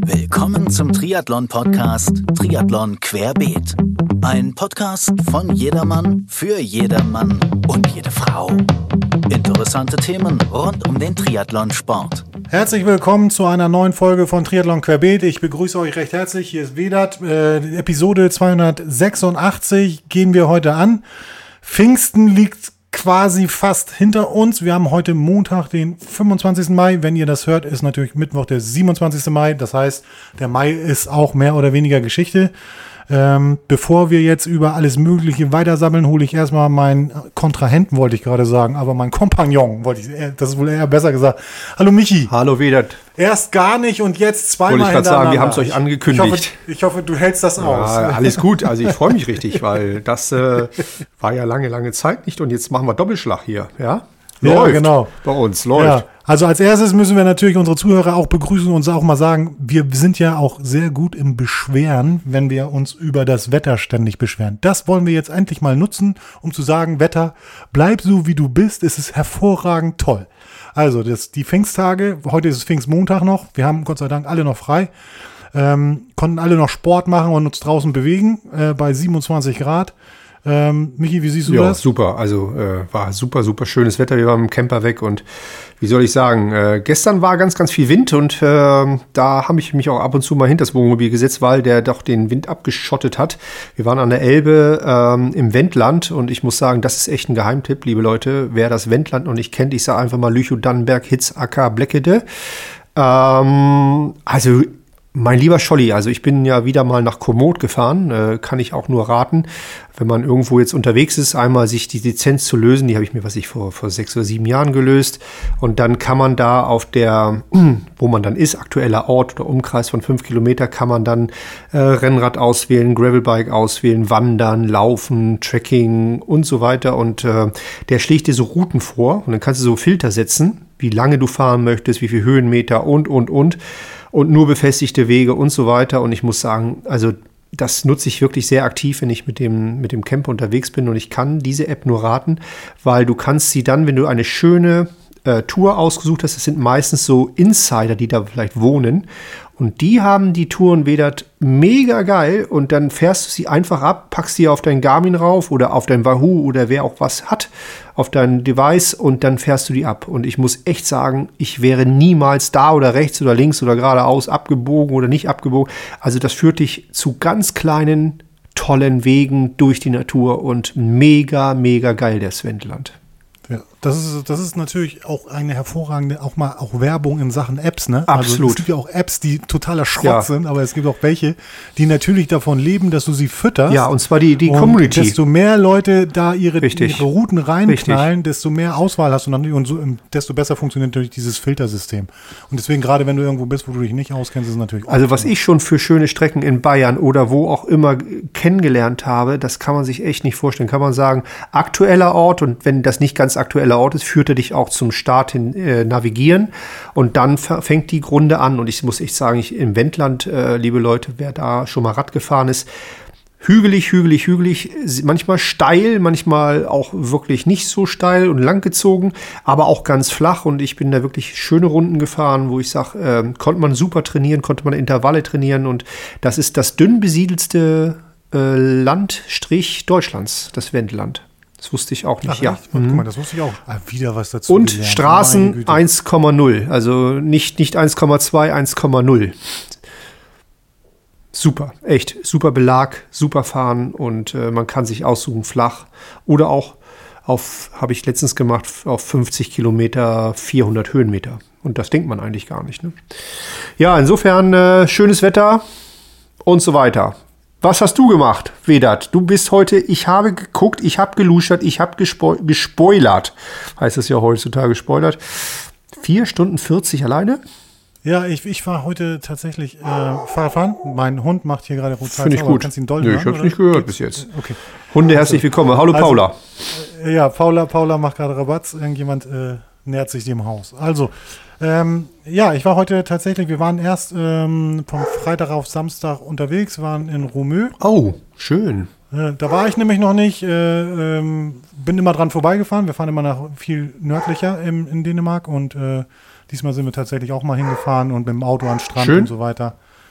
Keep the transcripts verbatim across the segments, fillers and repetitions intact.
Willkommen zum Triathlon-Podcast Triathlon Querbeet. Ein Podcast von jedermann, für jedermann und jede Frau. Interessante Themen rund um den Triathlonsport. Herzlich willkommen zu einer neuen Folge von Triathlon Querbeet. Ich begrüße euch recht herzlich. Hier ist Vedat. Äh, Episode zweihundertsechsundachtzig gehen wir heute an. Pfingsten liegt quasi fast hinter uns. Wir haben heute Montag, den fünfundzwanzigsten Mai. Wenn ihr das hört, ist natürlich Mittwoch, der siebenundzwanzigsten Mai. Das heißt, der Mai ist auch mehr oder weniger Geschichte. Ähm, bevor wir jetzt über alles Mögliche weitersammeln, hole ich erstmal meinen Kontrahenten, wollte ich gerade sagen, aber meinen Kompagnon, wollte ich, das ist wohl eher besser gesagt. Hallo Michi. Hallo Vedat. Erst gar nicht und jetzt zweimal hintereinander. Wollte ich gerade sagen, wir haben es euch angekündigt. Ich hoffe, ich hoffe, du hältst das aus. Ja, alles gut, also ich freue mich richtig, weil das äh, war ja lange, lange Zeit nicht und jetzt machen wir Doppelschlag hier, ja? Läuft. Ja, genau. Bei uns, läuft. Ja. Also als erstes müssen wir natürlich unsere Zuhörer auch begrüßen und uns auch mal sagen, wir sind ja auch sehr gut im Beschweren, wenn wir uns über das Wetter ständig beschweren. Das wollen wir jetzt endlich mal nutzen, um zu sagen, Wetter, bleib so wie du bist, es ist hervorragend toll. Also das, die Pfingsttage, heute ist es Pfingstmontag noch, wir haben Gott sei Dank alle noch frei, ähm, konnten alle noch Sport machen und uns draußen bewegen äh, bei siebenundzwanzig Grad. Ähm, Michi, wie siehst du ja, das? Ja, super. Also äh, war super, super schönes Wetter. Wir waren im Camper weg und wie soll ich sagen, äh, gestern war ganz, ganz viel Wind und äh, da habe ich mich auch ab und zu mal hinter das Wohnmobil gesetzt, weil der doch den Wind abgeschottet hat. Wir waren an der Elbe ähm, im Wendland und ich muss sagen, das ist echt ein Geheimtipp, liebe Leute. Wer das Wendland noch nicht kennt, ich sage einfach mal Lüchow-Dannenberg, Hitzacker, Bleckede. Ähm, also Mein lieber Scholli, also ich bin ja wieder mal nach Komoot gefahren, äh, kann ich auch nur raten, wenn man irgendwo jetzt unterwegs ist, einmal sich die Lizenz zu lösen, die habe ich mir, was ich vor, vor sechs oder sieben Jahren gelöst und dann kann man da auf der, wo man dann ist, aktueller Ort oder Umkreis von fünf Kilometer, kann man dann äh, Rennrad auswählen, Gravelbike auswählen, Wandern, Laufen, Trekking und so weiter und äh, der schlägt dir so Routen vor und dann kannst du so Filter setzen, wie lange du fahren möchtest, wie viel Höhenmeter und, und, und. Und nur befestigte Wege und so weiter. Und ich muss sagen, also das nutze ich wirklich sehr aktiv, wenn ich mit dem, mit dem Camper unterwegs bin. Und ich kann diese App nur raten, weil du kannst sie dann, wenn du eine schöne äh, Tour ausgesucht hast, das sind meistens so Insider, die da vielleicht wohnen. Und die haben die Touren Vedat mega geil und dann fährst du sie einfach ab, packst sie auf dein Garmin rauf oder auf dein Wahoo oder wer auch was hat, auf dein Device und dann fährst du die ab. Und ich muss echt sagen, ich wäre niemals da oder rechts oder links oder geradeaus abgebogen oder nicht abgebogen. Also das führt dich zu ganz kleinen, tollen Wegen durch die Natur und mega, mega geil, das Wendland. Ja, das ist, das ist natürlich auch eine hervorragende, auch mal auch Werbung in Sachen Apps, ne? Absolut. Also es gibt ja auch Apps, die totaler Schrott ja. sind, aber es gibt auch welche, die natürlich davon leben, dass du sie fütterst. Ja, und zwar die, die und Community. Desto mehr Leute da ihre, ihre Routen reinknallen, Richtig. desto mehr Auswahl hast du dann und so, desto besser funktioniert natürlich dieses Filtersystem. Und deswegen, gerade wenn du irgendwo bist, wo du dich nicht auskennst, ist es natürlich auch Also was ich schon für schöne Strecken in Bayern oder wo auch immer kennengelernt habe, das kann man sich echt nicht vorstellen. Kann man sagen, aktueller Ort und wenn das nicht ganz aktueller Ort ist, führt er dich auch zum Start hin äh, navigieren und dann fängt die Runde an und ich muss echt sagen, ich im Wendland, äh, liebe Leute, wer da schon mal Rad gefahren ist, hügelig, hügelig, hügelig, manchmal steil, manchmal auch wirklich nicht so steil und langgezogen, aber auch ganz flach und ich bin da wirklich schöne Runden gefahren, wo ich sage, äh, konnte man super trainieren, konnte man Intervalle trainieren und das ist das dünn besiedelste äh, Landstrich Deutschlands, das Wendland. Das wusste ich auch nicht, Ach, ja. Echt? Guck mal, das wusste ich auch. Ah, wieder was dazu Und gelernt. Straßen eins Komma null, also nicht, nicht eins Komma zwei, eins Komma null. Super, echt, super Belag, super fahren und äh, man kann sich aussuchen, flach oder auch auf, habe ich letztens gemacht, auf fünfzig Kilometer, vierhundert Höhenmeter. Und das denkt man eigentlich gar nicht, ne? Ja, insofern äh, schönes Wetter und so weiter. Was hast du gemacht, Vedat? Du bist heute, ich habe geguckt, ich habe geluschert, ich habe gespo- gespoilert. Heißt das ja heutzutage gespoilert. vier Stunden vierzig alleine? Ja, ich, ich war heute tatsächlich äh, Fahrradfahren. Mein Hund macht hier gerade Rotzeit. Finde ich gut. Kannst ihn doll Nö, hören, ich habe es oder? nicht gehört Geht's? bis jetzt. Okay. Hunde, herzlich willkommen. Hallo Also, Paula. Äh, ja, Paula, Paula macht gerade Rabatz. Irgendjemand äh, nähert sich dem Haus. Also, ähm, ja, ich war heute tatsächlich, wir waren erst ähm, vom Freitag auf Samstag unterwegs, waren in Romeu. Oh, schön. Äh, da war ich nämlich noch nicht, äh, ähm, bin immer dran vorbeigefahren. Wir fahren immer nach viel nördlicher im, in Dänemark und äh, diesmal sind wir tatsächlich auch mal hingefahren und mit dem Auto an den Strand Schön. und so weiter.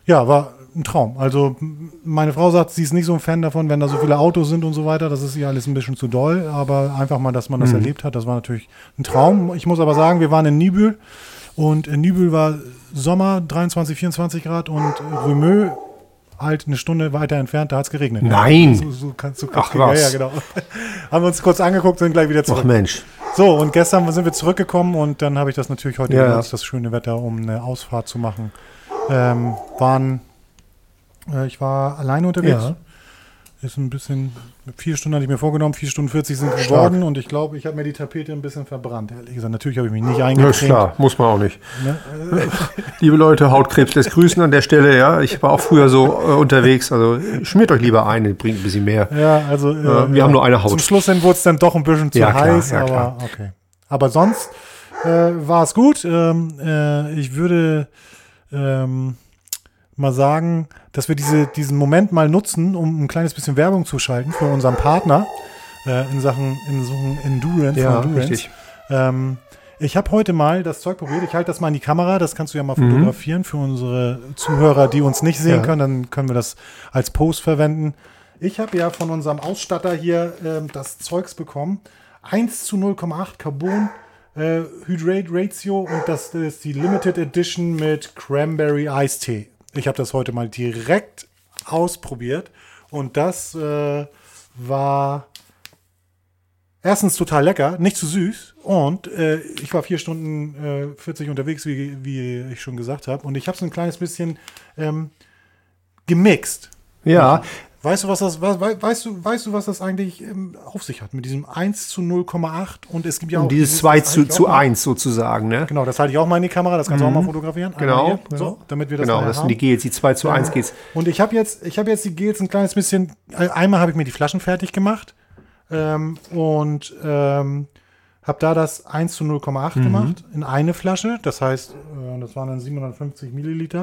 ja, war ein Traum. Also meine Frau sagt, sie ist nicht so ein Fan davon, wenn da so viele Autos sind und so weiter. Das ist ihr alles ein bisschen zu doll. Aber einfach mal, dass man das mhm. erlebt hat, das war natürlich ein Traum. Ich muss aber sagen, wir waren in Nibül und in Nibül war Sommer, dreiundzwanzig, vierundzwanzig Grad und Römö halt eine Stunde weiter entfernt, da hat es geregnet. Nein! So, so kannst du Ach was. Ja, ja, genau. Haben wir uns kurz angeguckt, sind gleich wieder zurück. Ach Mensch. So, und gestern sind wir zurückgekommen und dann habe ich das natürlich heute ja, genutzt, ja. das schöne Wetter, um eine Ausfahrt zu machen. Ähm, waren, äh, ich war alleine unterwegs. Ja. Ist ein bisschen, vier Stunden hatte ich mir vorgenommen, vier Stunden vierzig sind geworden Stark. Und ich glaube, ich habe mir die Tapete ein bisschen verbrannt, ehrlich gesagt. Natürlich habe ich mich nicht eingecremt. Ja, klar, muss man auch nicht. Ne? Liebe Leute, Hautkrebs lässt grüßen an der Stelle, ja. Ich war auch früher so äh, unterwegs, also schmiert euch lieber ein, bringt ein bisschen mehr. Ja, also äh, wir ja. haben nur eine Haut. Zum Schluss hin wurde es dann doch ein bisschen zu ja, klar, heiß, ja, aber klar. okay. Aber sonst äh, war es gut. Ähm, äh, ich würde ähm, mal sagen, dass wir diese, diesen Moment mal nutzen, um ein kleines bisschen Werbung zu schalten für unseren Partner äh, in Sachen, in Sachen Endurance. Ja, Endurance. richtig. Ähm, ich habe heute mal das Zeug probiert. Ich halte das mal in die Kamera. Das kannst du ja mal Mhm. fotografieren für unsere Zuhörer, die uns nicht sehen Ja. können. Dann können wir das als Post verwenden. Ich habe ja von unserem Ausstatter hier ähm, das Zeugs bekommen. eins zu null Komma acht Carbon äh, Hydrate Ratio und das ist die Limited Edition mit Cranberry Eistee. Ich habe das heute mal direkt ausprobiert und das äh, war erstens total lecker, nicht zu süß und äh, ich war vier Stunden äh, vierzig unterwegs, wie, wie ich schon gesagt habe, und ich habe es ein kleines bisschen ähm, gemixt. Ja. Weißt du, was das, was, weißt du, weißt du, was das eigentlich ähm, auf sich hat mit diesem eins zu null Komma acht und es gibt ja auch Und dieses zwei zu, zu eins sozusagen, ne? Genau, das halte ich auch mal in die Kamera, das kannst du Mhm. auch mal fotografieren. Genau, Hier, genau. So, damit wir das Genau, nachher das sind haben. die Gels, die zwei zu eins Ja. Gels. Und ich habe jetzt, ich habe jetzt die Gels ein kleines bisschen, einmal habe ich mir die Flaschen fertig gemacht ähm, und ähm, habe da das eins zu null Komma acht Mhm. gemacht in eine Flasche. Das heißt, äh, das waren dann siebenhundertfünfzig Milliliter.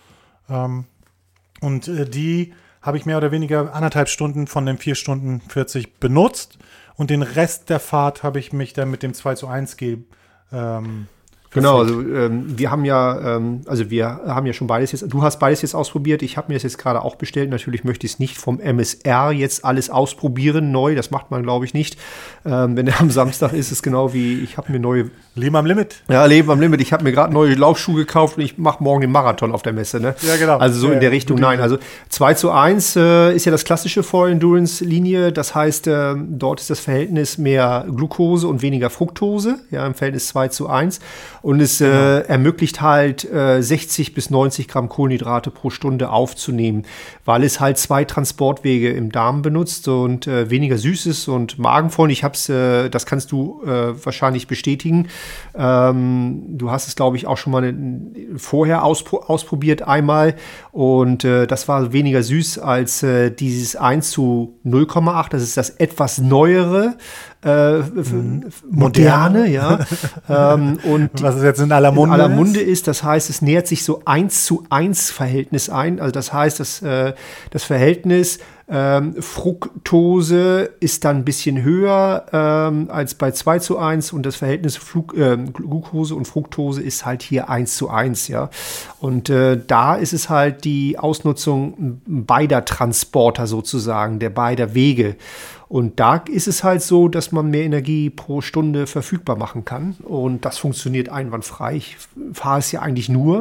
Ähm, und äh, die habe ich mehr oder weniger anderthalb Stunden von den vier Stunden vierzig benutzt. Und den Rest der Fahrt habe ich mich dann mit dem zwei zu eins Gel ähm, Genau, also ähm, wir haben ja, ähm, also wir haben ja schon beides jetzt, du hast beides jetzt ausprobiert, ich habe mir das jetzt gerade auch bestellt, natürlich möchte ich es nicht vom M S R jetzt alles ausprobieren, neu, das macht man glaube ich nicht, ähm, wenn er am Samstag ist, ist genau wie, ich habe mir neue... Leben am Limit. Ja, Leben am Limit, ich habe mir gerade neue Laufschuhe gekauft und ich mache morgen den Marathon auf der Messe, ne? Ja, genau. Also so ja, in der Richtung, nein, also zwei zu eins äh, ist ja das klassische Voll-Endurance-Linie, das heißt, äh, dort ist das Verhältnis mehr Glucose und weniger Fructose, ja, im Verhältnis zwei zu eins. Und es genau. äh, ermöglicht halt äh, sechzig bis neunzig Gramm Kohlenhydrate pro Stunde aufzunehmen, weil es halt zwei Transportwege im Darm benutzt und äh, weniger süß ist und magenvoll. Ich hab's, äh, das kannst du äh, wahrscheinlich bestätigen. Ähm, du hast es, glaube ich, auch schon mal vorher auspro- ausprobiert einmal und äh, das war weniger süß als äh, dieses eins zu null Komma acht. Das ist das etwas neuere, äh, mhm. moderne, ja. ähm, und was es jetzt in aller Munde, in aller Munde ist. ist, das heißt, es nähert sich so eins zu eins Verhältnis ein. Also das heißt, dass, äh, das Verhältnis ähm, Fructose ist dann ein bisschen höher ähm, als bei zwei zu eins und das Verhältnis Flug, äh, Glucose und Fructose ist halt hier eins zu eins, ja. Und äh, da ist es halt die Ausnutzung beider Transporter sozusagen, der beider Wege. Und da ist es halt so, dass man mehr Energie pro Stunde verfügbar machen kann. Und das funktioniert einwandfrei. Ich fahre es ja eigentlich nur.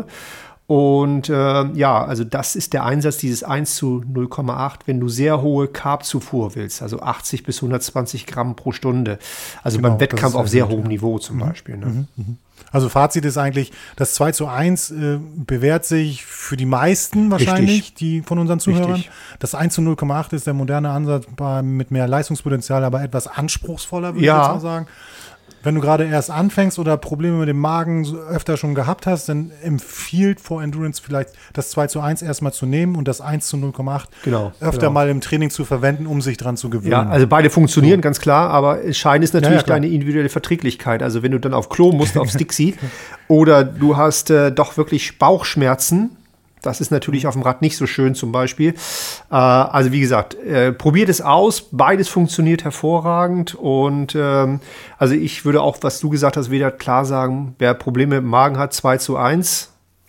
Und äh, ja, also das ist der Einsatz dieses eins zu null Komma acht, wenn du sehr hohe Carb-Zufuhr willst, also achtzig bis hundertzwanzig Gramm pro Stunde. Also genau, beim Wettkampf auf sehr hohem Niveau zum mhm. Beispiel. Ne? Mhm. Mhm. Also Fazit ist eigentlich, das zwei zu eins äh, bewährt sich für die meisten wahrscheinlich, Richtig. die von unseren Zuhörern. Richtig. Das eins zu null Komma acht ist der moderne Ansatz bei, mit mehr Leistungspotenzial, aber etwas anspruchsvoller, würde ja. ich jetzt mal sagen. Wenn du gerade erst anfängst oder Probleme mit dem Magen so öfter schon gehabt hast, dann empfiehlt vor Endurance vielleicht das zwei zu eins erstmal zu nehmen und das eins zu null Komma acht genau, öfter genau. mal im Training zu verwenden, um sich dran zu gewöhnen. Ja, also beide funktionieren, so. ganz klar, aber entscheidend ist natürlich ja, ja, deine individuelle Verträglichkeit. Also wenn du dann auf Klo musst, aufs Dixie oder du hast äh, doch wirklich Bauchschmerzen, das ist natürlich auf dem Rad nicht so schön zum Beispiel. Äh, also wie gesagt, äh, probiert es aus. Beides funktioniert hervorragend. Und ähm, also ich würde auch, was du gesagt hast, wieder klar sagen, wer Probleme mit dem Magen hat, zwei zu eins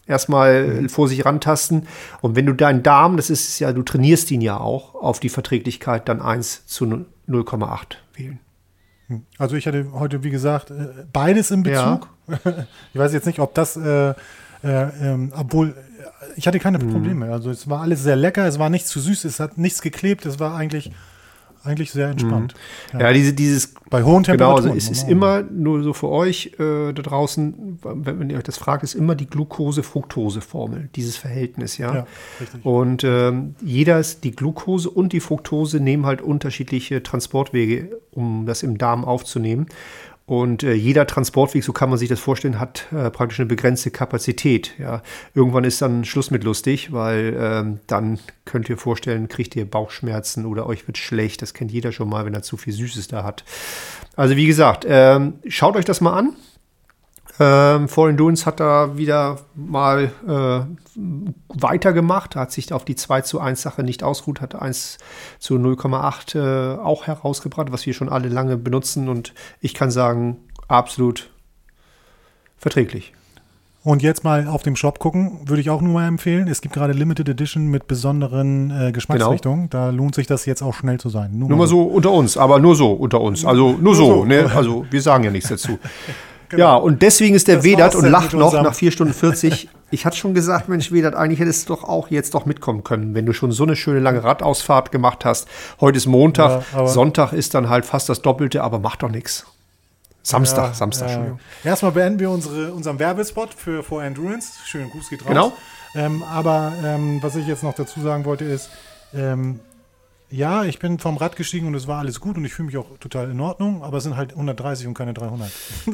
erstmal mhm. vor sich rantasten. Und wenn du deinen Darm, das ist ja, du trainierst ihn ja auch, auf die Verträglichkeit dann eins zu null Komma acht wählen. Also ich hatte heute, wie gesagt, beides im Bezug. Ja. Ich weiß jetzt nicht, ob das, äh, äh, ähm, obwohl, ich hatte keine mhm. Probleme. Also es war alles sehr lecker, es war nicht zu süß, es hat nichts geklebt, es war eigentlich, eigentlich sehr entspannt. Mhm. Ja, ja, diese, dieses, bei hohen Temperaturen. Genau, also es ist immer, nur so für euch äh, da draußen, wenn, wenn ihr euch das fragt, ist immer die Glucose-Fructose-Formel, dieses Verhältnis, ja. ja richtig. Und ähm, jeder ist, die Glucose und die Fructose nehmen halt unterschiedliche Transportwege, um das im Darm aufzunehmen. Und äh, jeder Transportweg, so kann man sich das vorstellen, hat äh, praktisch eine begrenzte Kapazität. Ja. Irgendwann ist dann Schluss mit lustig, weil ähm, dann könnt ihr vorstellen, kriegt ihr Bauchschmerzen oder euch wird schlecht. Das kennt jeder schon mal, wenn er zu viel Süßes da hat. Also wie gesagt, ähm, schaut euch das mal an. Ähm, For Endurance hat da wieder mal äh, weitergemacht, hat sich auf die zwei zu eins Sache nicht ausgeruht, hat eins zu null Komma acht äh, auch herausgebracht, was wir schon alle lange benutzen und ich kann sagen, absolut verträglich. Und jetzt mal auf dem Shop gucken, würde ich auch nur mal empfehlen. Es gibt gerade Limited Edition mit besonderen äh, Geschmacksrichtungen. Genau. Da lohnt sich das jetzt auch schnell zu sein. Nur, nur mal so unter uns, aber nur so unter uns. Also nur, nur so, so. Ne? Also wir sagen ja nichts dazu. Genau. Ja, und deswegen ist der Vedat und lacht noch nach vier Stunden vierzig. Ich hatte schon gesagt, Mensch, Vedat, eigentlich hättest du doch auch jetzt doch mitkommen können, wenn du schon so eine schöne lange Radausfahrt gemacht hast. Heute ist Montag, ja, Sonntag ist dann halt fast das Doppelte, aber macht doch nichts. Samstag, ja, Samstag, Entschuldigung. Ja. Erstmal beenden wir unsere, unseren Werbespot für For Endurance. Schönen Gruß geht raus. Genau. Ähm, aber ähm, was ich jetzt noch dazu sagen wollte ist, ähm, ja, ich bin vom Rad gestiegen und es war alles gut und ich fühle mich auch total in Ordnung, aber es sind halt hundertdreißig und keine dreihundert.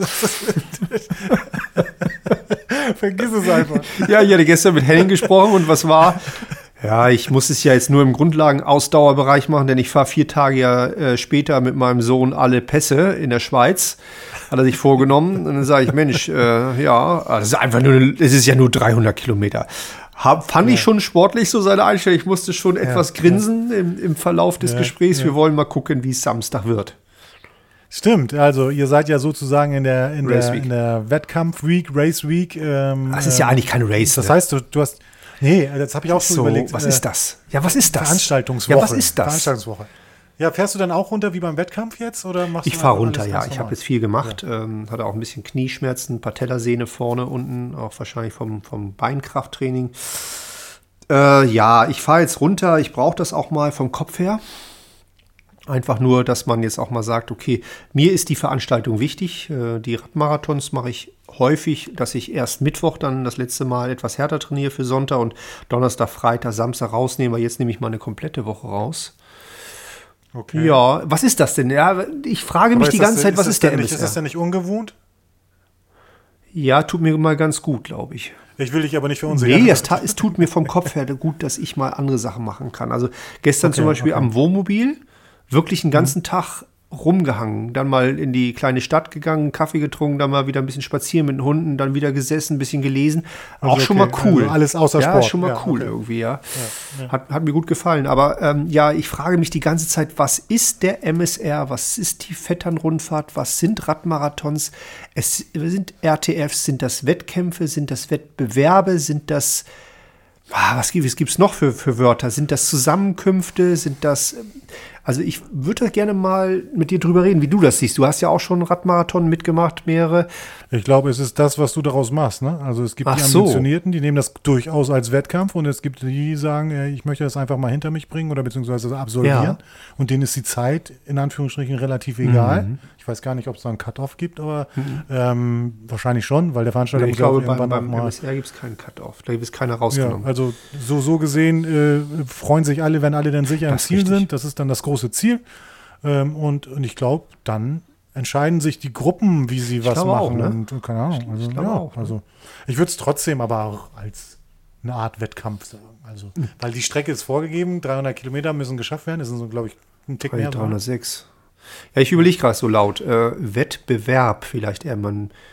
Vergiss es einfach. Ja, ich hatte gestern mit Henning gesprochen und was war? Ja, ich muss es ja jetzt nur im Grundlagen-Ausdauerbereich machen, denn ich fahre vier Tage ja, äh, später mit meinem Sohn alle Pässe in der Schweiz. Hat er sich vorgenommen. Und dann sage ich, Mensch, äh, ja, das ist einfach nur, es ist ja nur dreihundert Kilometer. Hab, fand ja. ich schon sportlich so seine Einstellung. Ich musste schon ja, etwas grinsen ja. im, im Verlauf des ja, Gesprächs. Ja. Wir wollen mal gucken, wie es Samstag wird. Stimmt, also ihr seid ja sozusagen in der, in der, in der Wettkampf-Week, Race-Week. Ähm, das ist ja eigentlich keine Race. Das ne? heißt, du, du hast, nee, das habe ich auch schon so, überlegt. Was äh, ist das? Ja, was ist das? Veranstaltungswoche. Ja, was ist das? Veranstaltungswoche. Ja, fährst du dann auch runter wie beim Wettkampf jetzt? Oder machst ich du fahre runter, ja. Ich habe jetzt viel gemacht. Ja. Ähm, hatte auch ein bisschen Knieschmerzen, Patellasehne vorne, unten, auch wahrscheinlich vom, vom Beinkrafttraining. Äh, ja, ich fahre jetzt runter. Ich brauche das auch mal vom Kopf her. Einfach nur, dass man jetzt auch mal sagt, okay, mir ist die Veranstaltung wichtig. Äh, die Radmarathons mache ich häufig, dass ich erst Mittwoch dann das letzte Mal etwas härter trainiere für Sonntag und Donnerstag, Freitag, Samstag rausnehme. Jetzt nehme ich mal eine komplette Woche raus. Okay. Ja, was ist das denn? Ja, ich frage mich die ganze Zeit, was ist der M S R? Ist das denn nicht ungewohnt? Ja, tut mir mal ganz gut, glaube ich. Ich will dich aber nicht verunsichern. Nee, es, ta- es tut mir vom Kopf her gut, dass ich mal andere Sachen machen kann. Also gestern okay, zum Beispiel okay. am Wohnmobil wirklich einen ganzen mhm. Tag rumgehangen, dann mal in die kleine Stadt gegangen, Kaffee getrunken, dann mal wieder ein bisschen spazieren mit den Hunden, dann wieder gesessen, ein bisschen gelesen. Also auch schon okay. mal cool. Also alles außer ja, Sport. Ja, schon mal ja, cool okay. irgendwie, ja. ja, ja. Hat, hat mir gut gefallen. Aber ähm, ja, ich frage mich die ganze Zeit, was ist der M S R? Was ist die Vetternrundfahrt? Was sind Radmarathons? Es sind R T Fs, sind das Wettkämpfe, sind das Wettbewerbe, sind das ah, was gibt es noch für, für Wörter? Sind das Zusammenkünfte? Sind das Also ich würde gerne mal mit dir drüber reden, wie du das siehst. Du hast ja auch schon einen Radmarathon mitgemacht, mehrere. Ich glaube, es ist das, was du daraus machst. Ne? Also es gibt Ach die Ambitionierten, so. die nehmen das durchaus als Wettkampf und es gibt die, die sagen, ich möchte das einfach mal hinter mich bringen oder beziehungsweise absolvieren. Ja. Und denen ist die Zeit in Anführungsstrichen relativ egal. Mhm. Ich weiß gar nicht, ob es da einen Cut-Off gibt, aber mhm. ähm, wahrscheinlich schon, weil der Veranstalter nee, muss ich glaube, irgendwann beim, auch beim mal... M S R gibt es keinen Cut-Off. Da ist keiner rausgenommen. Ja, also so, so gesehen äh, freuen sich alle, wenn alle dann sicher im Ziel richtig. sind. Das ist dann das große Ziel. Ähm, und, und ich glaube, dann entscheiden sich die Gruppen, wie sie ich was machen. Auch, ne? Und keine Ahnung. Also, ich, ja, auch, ne? also, ich würde es trotzdem aber auch als eine Art Wettkampf sagen. Also, mhm. Weil die Strecke ist vorgegeben, dreihundert Kilometer müssen geschafft werden. Das sind so, glaube ich, ein Tick mehr. dreihundertsechs. Ja, ich überlege gerade so laut. Äh, Wettbewerb vielleicht eher. Man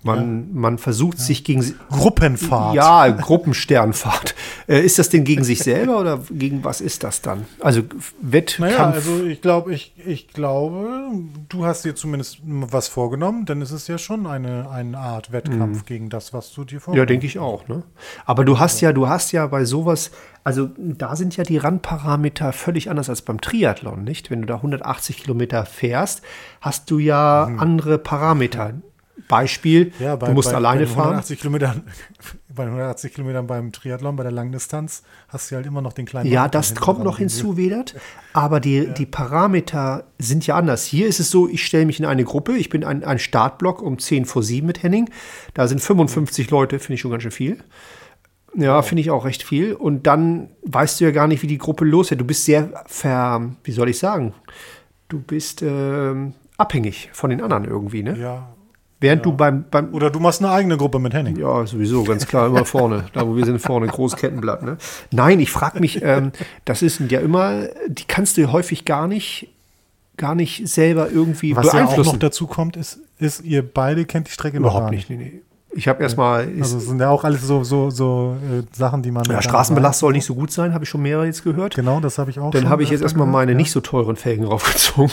Man, ja. man versucht ja. sich gegen... Gruppenfahrt. Ja, Gruppensternfahrt. Äh, ist das denn gegen sich selber oder gegen was ist das dann? Also Wettkampf... Naja, also ich glaube, ich, ich glaube, du hast dir zumindest was vorgenommen, denn es ist ja schon eine, eine Art Wettkampf mhm. gegen das, was du dir vorgenommen hast. Ja, denke ich auch. Ne? Aber du hast ja, du hast ja bei sowas, also da sind ja die Randparameter völlig anders als beim Triathlon, nicht? Wenn du da hundertachtzig Kilometer fährst, hast du ja mhm. andere Parameter. Beispiel, ja, bei, du musst bei, alleine bei fahren. hundertachtzig Kilometern, bei hundertachtzig Kilometern beim Triathlon, bei der Langdistanz, hast du halt immer noch den kleinen... Ja, das kommt noch hinzu, Wedert. Aber die, ja. die Parameter sind ja anders. Hier ist es so, ich stelle mich in eine Gruppe. Ich bin ein, ein Startblock um zehn vor sieben mit Henning. Da sind fünfundfünfzig mhm. Leute, finde ich schon ganz schön viel. Ja, wow. finde ich auch recht viel. Und dann weißt du ja gar nicht, wie die Gruppe losgeht. Du bist sehr ver... Wie soll ich sagen? Du bist äh, abhängig von den anderen irgendwie, ne? Ja. Während ja. du beim, beim... Oder du machst eine eigene Gruppe mit Henning. Ja, sowieso, ganz klar, immer vorne. Da, wo wir sind, vorne, Großkettenblatt. Ne? Nein, ich frage mich, ähm, das ist ja immer, die kannst du häufig gar nicht, gar nicht selber irgendwie Was beeinflussen. Was ja auch noch dazu kommt, ist, ist, ihr beide kennt die Strecke Überhaupt noch nicht. Nee, nee. Ich habe erstmal... Also es sind ja auch alles so, so, so äh, Sachen, die man... Ja, Straßenbelast soll nicht so gut sein, habe ich schon mehrere jetzt gehört. Genau, das habe ich auch Dann habe ich jetzt erstmal meine ja. nicht so teuren Felgen raufgezogen.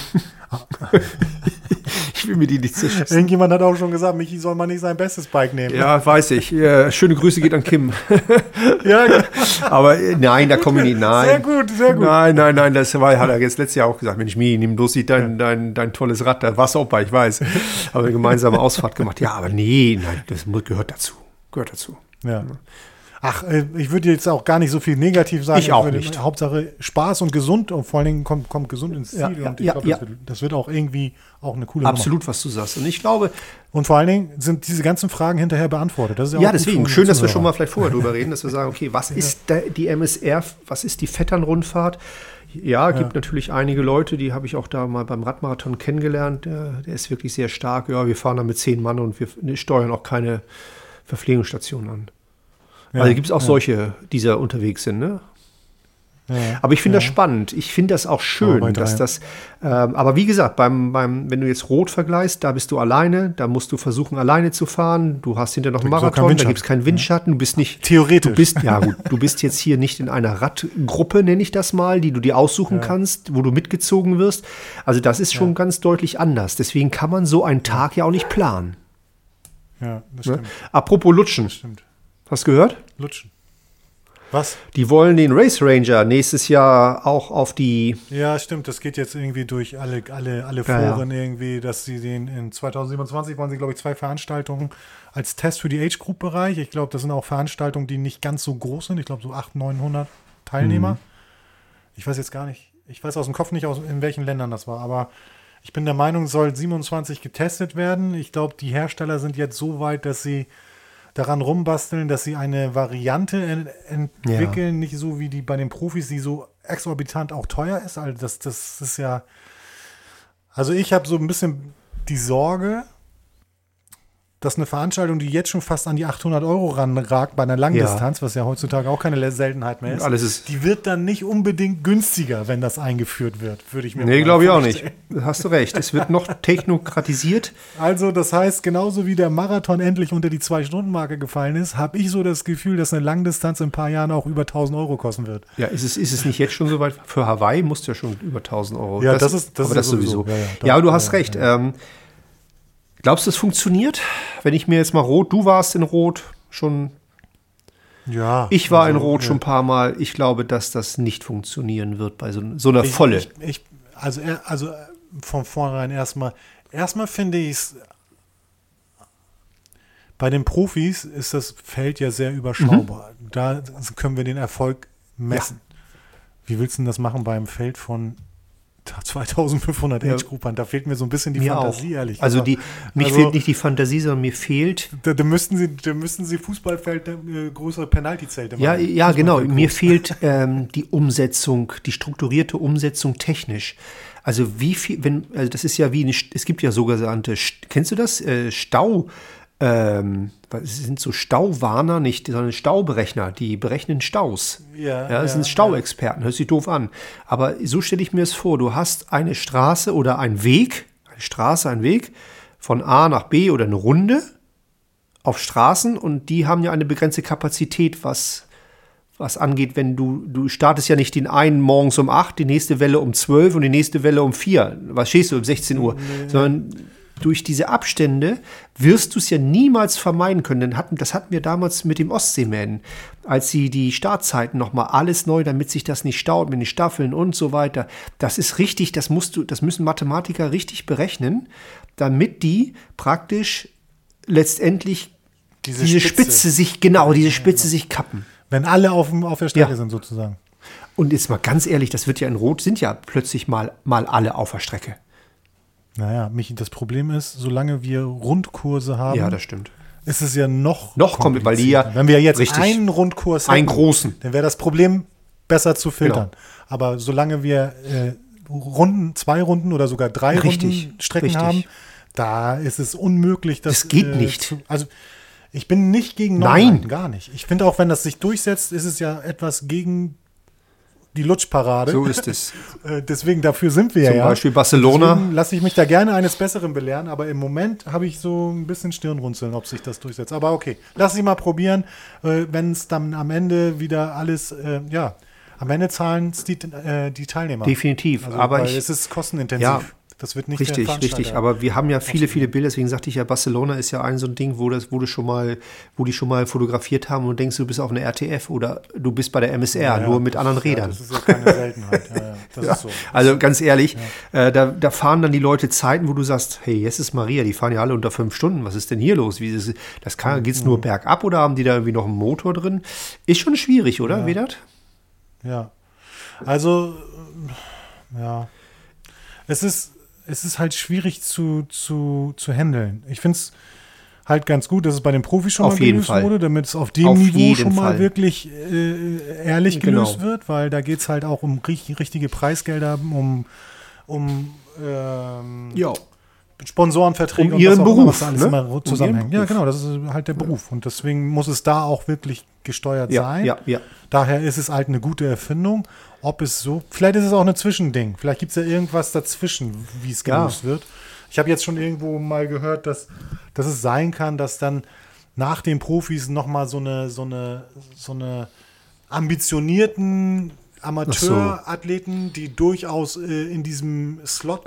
Ich will mir die nicht zerschießen. Irgendjemand hat auch schon gesagt, Michi soll mal nicht sein bestes Bike nehmen. Ja, weiß ich. Ja, schöne Grüße geht an Kim. Ja, aber äh, nein, da komme ich nicht. Nein. Sehr gut, sehr gut. Nein, nein, nein, das war, hat er jetzt letztes Jahr auch gesagt. Mensch, Michi, nimm bloß nicht dein, ja. dein, dein tolles Rad. Da warst du auch bei, ich weiß. Aber eine gemeinsame Ausfahrt gemacht. Ja, aber nee, nein, das gehört dazu. Gehört dazu. Ja. Ach, ich würde jetzt auch gar nicht so viel negativ sagen. Ich auch ich nicht. Hauptsache Spaß und gesund und vor allen Dingen kommt, kommt gesund ins Ziel. Ja, und ich ja, glaube, ja. das, wird, das wird auch irgendwie auch eine coole Absolut, Nummer. was du sagst. Und ich glaube... Und vor allen Dingen sind diese ganzen Fragen hinterher beantwortet. Das ist ja, ja auch deswegen. Schön, dass wir schon mal vielleicht vorher drüber reden, dass wir sagen, okay, was ja. ist die M S R, was ist die Vettern-Rundfahrt? Ja, gibt ja. natürlich einige Leute, die habe ich auch da mal beim Radmarathon kennengelernt. Der, der ist wirklich sehr stark. Ja, wir fahren da mit zehn Mann und wir steuern auch keine Verpflegungsstationen an. Ja, also gibt es auch ja. solche, die da unterwegs sind, ne? Ja, aber ich finde ja. das spannend. Ich finde das auch schön, oh, dass das. Ähm, aber wie gesagt, beim, beim, wenn du jetzt Rot vergleichst, da bist du alleine, da musst du versuchen, alleine zu fahren. Du hast hinterher noch einen Marathon, da gibt es keinen Windschatten. Du bist nicht. Theoretisch. Du bist, ja, gut, du bist jetzt hier nicht in einer Radgruppe, nenne ich das mal, die du dir aussuchen ja. kannst, wo du mitgezogen wirst. Also, das ist schon ja. ganz deutlich anders. Deswegen kann man so einen Tag ja auch nicht planen. Ja, das stimmt. Ne? Apropos Lutschen. Das stimmt. Hast du gehört? Lutschen. Was? Die wollen den Race Ranger nächstes Jahr auch auf die... Ja, stimmt. Das geht jetzt irgendwie durch alle, alle, alle ja, Foren ja. irgendwie, dass sie den in zwanzig siebenundzwanzig wollen sie, glaube ich, zwei Veranstaltungen als Test für die Age-Group-Bereich. Ich glaube, das sind auch Veranstaltungen, die nicht ganz so groß sind. Ich glaube, so achthundert, neunhundert Teilnehmer. Mhm. Ich weiß jetzt gar nicht, ich weiß aus dem Kopf nicht, aus, in welchen Ländern das war, aber ich bin der Meinung, soll siebenundzwanzig getestet werden. Ich glaube, die Hersteller sind jetzt so weit, dass sie daran rumbasteln, dass sie eine Variante ent- entwickeln, ja. nicht so wie die bei den Profis, die so exorbitant auch teuer ist. Also das, das ist ja, also ich habe so ein bisschen die Sorge, dass eine Veranstaltung, die jetzt schon fast an die achthundert Euro ranragt bei einer Langdistanz, ja. was ja heutzutage auch keine Seltenheit mehr ist, alles ist, die wird dann nicht unbedingt günstiger, wenn das eingeführt wird, würde ich mir Nee, glaube ich auch nicht. Hast du recht. Es wird noch technokratisiert. Also das heißt, genauso wie der Marathon endlich unter die Zwei-Stunden-Marke gefallen ist, habe ich so das Gefühl, dass eine Langdistanz in ein paar Jahren auch über tausend Euro kosten wird. Ja, ist es, ist es nicht jetzt schon so weit? Für Hawaii musst du ja schon über tausend Euro. Ja, das, das ist das aber ist das sowieso. sowieso. Ja, ja, da, ja, aber du hast ja, recht. Ja. Ähm, Glaubst du, es funktioniert? Wenn ich mir jetzt mal Rot, du warst in Rot schon. Ja. Ich war also, in Rot ja. schon ein paar Mal. Ich glaube, dass das nicht funktionieren wird bei so, so einer ich, Volle. Ich, ich, also, also von vornherein erstmal, erstmal finde ich es, bei den Profis ist das Feld ja sehr überschaubar. Mhm. Da können wir den Erfolg messen. Ja. Wie willst du denn das machen beim Feld von zweitausendfünfhundert ja. Age-Groupern? Da fehlt mir so ein bisschen die mir Fantasie, auch. ehrlich Also die, mich also, fehlt nicht die Fantasie, sondern mir fehlt... Da, da müssten sie, da müssten sie Fußballfeld, äh, größere Penalty-Zelte machen. Ja, ja genau. Mir fehlt ähm, die Umsetzung, die strukturierte Umsetzung technisch. Also wie viel, wenn, also das ist ja wie, eine, es gibt ja sogenannte, kennst du das? Äh, Stau, ähm, es sind so Stauwarner, nicht, sondern Stauberechner, die berechnen Staus. Ja, ja, das ja, sind Stauexperten, hört sich doof an. Aber so stelle ich mir es vor, du hast eine Straße oder einen Weg, eine Straße, einen Weg von A nach B oder eine Runde auf Straßen und die haben ja eine begrenzte Kapazität, was, was angeht, wenn du, du startest ja nicht den einen morgens um acht, die nächste Welle um zwölf und die nächste Welle um vier. Was stehst du um sechzehn Uhr? Nee. Sondern durch diese Abstände wirst du es ja niemals vermeiden können. Denn hatten, das hatten wir damals mit dem Ostseemähen, als sie die Startzeiten nochmal alles neu, damit sich das nicht staut mit den Staffeln und so weiter. Das ist richtig, das musst du, das müssen Mathematiker richtig berechnen, damit die praktisch letztendlich diese, diese Spitze. Spitze sich, genau, diese Spitze ja, sich kappen. Wenn alle auf, auf der Strecke ja. sind sozusagen. Und jetzt mal ganz ehrlich, das wird ja in Rot, sind ja plötzlich mal, mal alle auf der Strecke. Naja, Michi, das Problem ist, solange wir Rundkurse haben, ja, das stimmt. ist es ja noch noch kommt, weil die ja wenn wir jetzt richtig, einen Rundkurs hätten, einen großen, dann wäre das Problem besser zu filtern. Genau. Aber solange wir äh, Runden, zwei Runden oder sogar drei richtig, Runden Strecken richtig. haben, da ist es unmöglich, dass das geht äh, nicht. Zu, also ich bin nicht gegen Neuheiten, gar nicht. Ich finde auch, wenn das sich durchsetzt, ist es ja etwas gegen die Lutschparade. So ist es. Deswegen, dafür sind wir Zum ja. Zum Beispiel Barcelona. Deswegen lasse ich mich da gerne eines Besseren belehren, aber im Moment habe ich so ein bisschen Stirnrunzeln, ob sich das durchsetzt. Aber okay, lass ich mal probieren. Wenn es dann am Ende wieder alles, äh, ja, am Ende zahlen es die, äh, die Teilnehmer. Definitiv. Also, aber weil ich, es ist kostenintensiv. Ja, das wird nicht richtig, richtig. Aber wir haben ja viele, viele Bilder. Deswegen sagte ich ja, Barcelona ist ja ein so ein Ding, wo das, wo du schon mal, wo die schon mal fotografiert haben und denkst, du bist auf einer R T F oder du bist bei der M S R, ja, ja, nur mit anderen ist, Rädern. Ja, das ist ja keine Seltenheit. Ja, ja, das ja, ist so. Also ganz ehrlich, ja. äh, da, da fahren dann die Leute Zeiten, wo du sagst, hey, jetzt ist Maria, die fahren ja alle unter fünf Stunden. Was ist denn hier los? Wie ist, das kann, geht's nur mhm. bergab oder haben die da irgendwie noch einen Motor drin? Ist schon schwierig, oder, ja. Vedat? Ja. Also, ja. Es ist Es ist halt schwierig zu, zu, zu handeln. Ich finde es halt ganz gut, dass es bei den Profis schon auf mal gelöst wurde, damit es auf dem auf Niveau schon mal Fall. wirklich äh, ehrlich gelöst genau. wird, weil da geht es halt auch um richtig, richtige Preisgelder, um, um ähm, ja. Sponsorenverträge um und ihren was auch Beruf, immer, was alles ne? immer zusammenhängt. Um ja, genau, das ist halt der Beruf. Und deswegen muss es da auch wirklich gesteuert ja, sein. Ja, ja. Daher ist es halt eine gute Erfindung. Ob es so, vielleicht ist es auch ein Zwischending. Vielleicht gibt es ja irgendwas dazwischen, wie es gelöst ja. wird. Ich habe jetzt schon irgendwo mal gehört, dass, dass es sein kann, dass dann nach den Profis nochmal so eine, so eine, so eine ambitionierten Amateurathleten, so. die durchaus äh, in diesem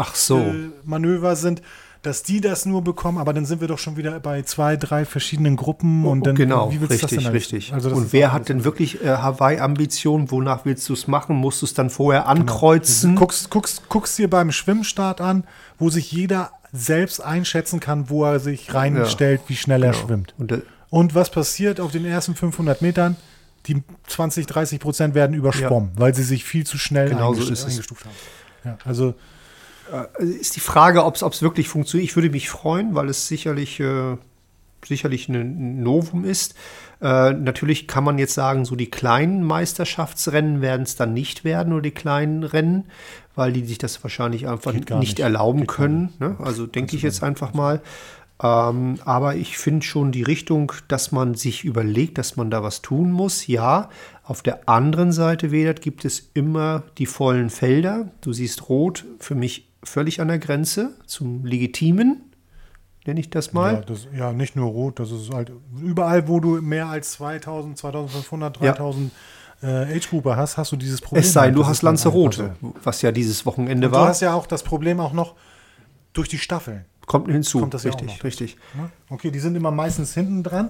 Slot-Manöver so. äh, sind, dass die das nur bekommen, aber dann sind wir doch schon wieder bei zwei, drei verschiedenen Gruppen und dann genau, wie willst richtig, du das denn richtig. Also das und wer hat denn wirklich äh, Hawaii-Ambitionen? Wonach willst du es machen? Musst du es dann vorher ankreuzen? Genau. Guckst, guckst, guckst dir beim Schwimmstart an, wo sich jeder selbst einschätzen kann, wo er sich reinstellt, ja. wie schnell er genau. schwimmt. Und, äh, und was passiert auf den ersten fünfhundert Metern? Die zwanzig, dreißig Prozent werden überschwommen, ja. weil sie sich viel zu schnell genau eingest- so ist eingestuft haben. Ja, also ist die Frage, ob es wirklich funktioniert. Ich würde mich freuen, weil es sicherlich, äh, sicherlich ein Novum ist. Äh, natürlich kann man jetzt sagen, so die kleinen Meisterschaftsrennen werden es dann nicht werden, oder die kleinen Rennen, weil die sich das wahrscheinlich einfach nicht, nicht erlauben Geht können. Ne? Also denke ich jetzt einfach mal. Ähm, aber ich finde schon die Richtung, dass man sich überlegt, dass man da was tun muss. Ja, auf der anderen Seite, Vedat, gibt es immer die vollen Felder. Du siehst Rot für mich völlig an der Grenze zum Legitimen, nenne ich das mal. Ja, das, ja, nicht nur Rot, das ist halt überall, wo du mehr als zweitausend, zweitausendfünfhundert, dreitausend ja. äh, Age-Grouper hast, hast du dieses Problem. Es sei denn, halt. du hast Lanzarote, so. was ja dieses Wochenende Und war. Du hast ja auch das Problem auch noch durch die Staffeln. Kommt hinzu, Kommt das richtig, ja auch noch. richtig. Okay, die sind immer meistens hinten dran,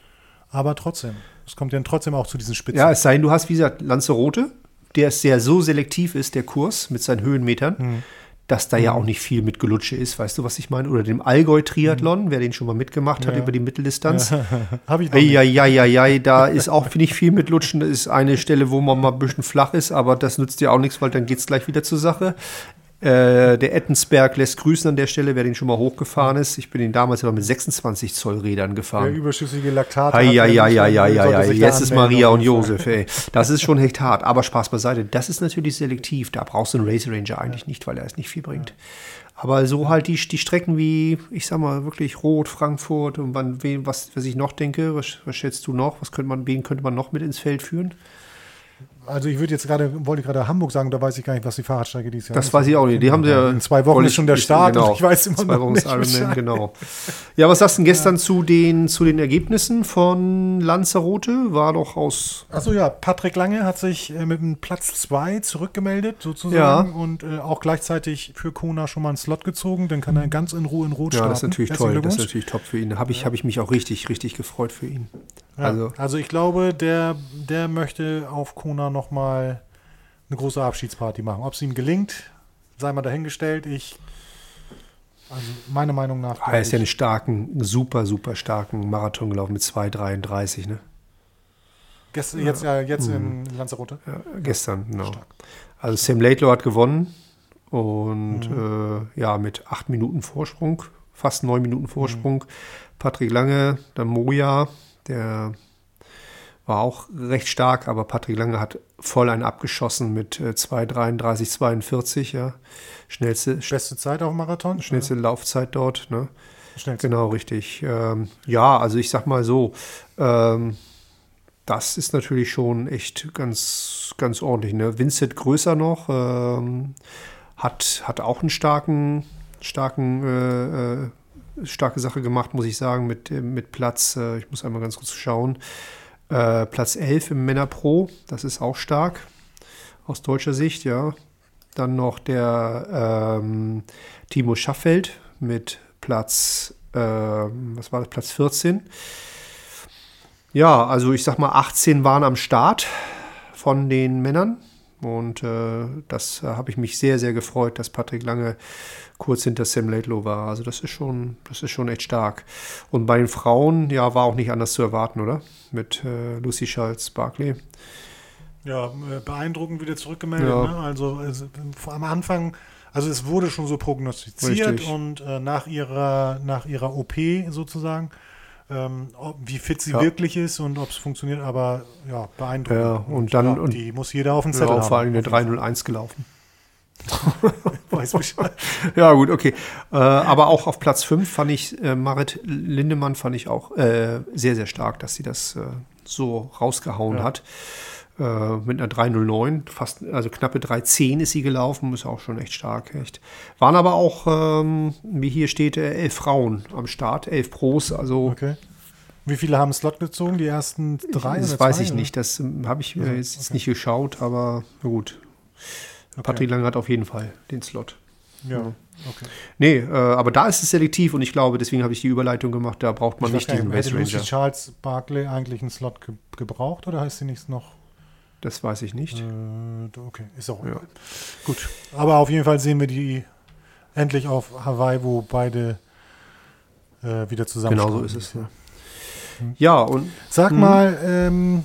aber trotzdem. Es kommt ja trotzdem auch zu diesen Spitzen. Ja, es sei denn, du hast, wie gesagt, Lanzarote, der sehr so selektiv ist, der Kurs mit seinen Höhenmetern, hm. dass da hm. ja auch nicht viel mit Gelutsche ist. Weißt du, was ich meine? Oder dem Allgäu-Triathlon, hm. wer den schon mal mitgemacht hat ja. über die Mitteldistanz. Ja. Hab ich noch ja, ja, ja, ja, da ist auch nicht viel mit Lutschen. Das ist eine Stelle, wo man mal ein bisschen flach ist, aber das nützt dir auch nichts, weil dann geht es gleich wieder zur Sache. Äh, der Ettensberg lässt grüßen an der Stelle, wer den schon mal hochgefahren ist. Ich bin den damals aber mit sechsundzwanzig Zoll Rädern gefahren. Der überschüssige Laktat. Ja, ja, ja, ja, ja, ja, ja. Jetzt ist Maria und Josef, ey. Das ist schon echt hart. Aber Spaß beiseite. Das ist natürlich selektiv. Da brauchst du einen Race Ranger eigentlich ja. nicht, weil er es nicht viel bringt. Aber so halt die, die Strecken wie, ich sag mal, wirklich Rot, Frankfurt und wann, was, was ich noch denke, was, was schätzt du noch? Was könnte man, wen könnte man noch mit ins Feld führen? Also ich würde jetzt gerade, wollte gerade Hamburg sagen, da weiß ich gar nicht, was die Fahrradstrecke dieses Jahr Das ist. weiß ich auch nicht. Die haben sie ja. In zwei Wochen ist schon der Start genau. und ich weiß immer Zwei noch Wochen nicht ist Ironman, Bescheid. genau. Ja, was sagst du denn gestern ja. zu, den, zu den Ergebnissen von Lanzarote? War doch aus... Achso, ja, Patrick Lange hat sich äh, mit dem Platz zwei zurückgemeldet, sozusagen. Ja. Und äh, auch gleichzeitig für Kona schon mal einen Slot gezogen. Dann kann er ganz in Ruhe in Rot ja, starten. Ja, das ist natürlich toll. Das ist natürlich top für ihn. Da habe ich, hab ich mich auch richtig, richtig gefreut für ihn. Ja. Also, also ich glaube, der, der möchte auf Kona nochmal eine große Abschiedsparty machen. Ob es ihm gelingt, sei mal dahingestellt. Ich, also meiner Meinung nach. Er ist ja einen starken, super, super starken Marathon gelaufen mit zwei dreiunddreißig, ne? Gestern, jetzt ja, jetzt Mhm. in Lanzarote? Ja, gestern, genau. Stark. Also Sam Laidlaw hat gewonnen und mhm. äh, ja, mit acht Minuten Vorsprung, fast neun Minuten Vorsprung. Mhm. Patrick Lange, dann Moja, der war auch recht stark, aber Patrick Lange hat voll einen abgeschossen mit äh, zwei dreiunddreißig zweiundvierzig, ja. Schnellste, Beste Zeit auf dem Marathon? schnellste oder? Laufzeit dort, ne? Schnellste. Genau, richtig. Ähm, ja, also ich sag mal so, ähm, das ist natürlich schon echt ganz, ganz ordentlich, ne? Vincent Größer noch, ähm, hat, hat auch einen starken, starken, äh, äh, starke Sache gemacht, muss ich sagen, mit, mit Platz, äh, ich muss einmal ganz kurz schauen, Äh, Platz elf im Männer-Pro, das ist auch stark, aus deutscher Sicht, ja. Dann noch der ähm, Timo Schaffeld mit Platz, äh, was war das, Platz vierzehn. Ja, also ich sag mal, achtzehn waren am Start von den Männern. Und äh, das äh, habe ich mich sehr, sehr gefreut, dass Patrick Lange kurz hinter Sam Laidlaw war. Also das ist schon, das ist schon echt stark. Und bei den Frauen, ja, war auch nicht anders zu erwarten, oder? Mit äh, Lucy Charles-Barclay. Ja, äh, beeindruckend wieder zurückgemeldet. Ja. Ne? Also, also am Anfang, also es wurde schon so prognostiziert. Richtig. Und äh, nach ihrer, nach ihrer O P sozusagen, ähm, ob, wie fit sie Ja. wirklich ist und ob es funktioniert, aber ja, beeindruckend. Ja, und dann- ja, und- die muss jeder auf den Ja, Zettel auch haben. vor allem eine Auf jeden drei null eins gelaufen. Fall. Weiß Bescheid. Ja, gut, okay. Äh, aber auch auf Platz fünf fand ich, äh, Marit Lindemann fand ich auch äh, sehr, sehr stark, dass sie das äh, so rausgehauen Ja. hat. Äh, mit einer drei null neun, fast, also knappe drei zehn ist sie gelaufen, ist auch schon echt stark, echt. Waren aber auch, ähm, wie hier steht, äh, elf Frauen am Start, elf Pros, also Okay. Wie viele haben einen Slot gezogen? Die ersten drei? das oder weiß zwei, ich oder? nicht, das ähm, habe ich mir Ja, jetzt okay. nicht geschaut, aber na gut. Okay. Patrick Lange hat auf jeden Fall den Slot. Ja, okay. Nee, äh, aber da ist es selektiv und ich glaube, deswegen habe ich die Überleitung gemacht, da braucht man Ich nicht weiß gar diesen nicht, Race hätte Lucy Ranger. Charles Barclay eigentlich einen Slot ge gebraucht oder heißt sie nicht noch? Das weiß ich nicht. Äh, okay, ist auch Ja. egal. Gut, aber auf jeden Fall sehen wir die endlich auf Hawaii, wo beide äh, wieder zusammen Genau so starten ist es. dieses Ja, Jahr. ja und Sag Hm. mal, ähm,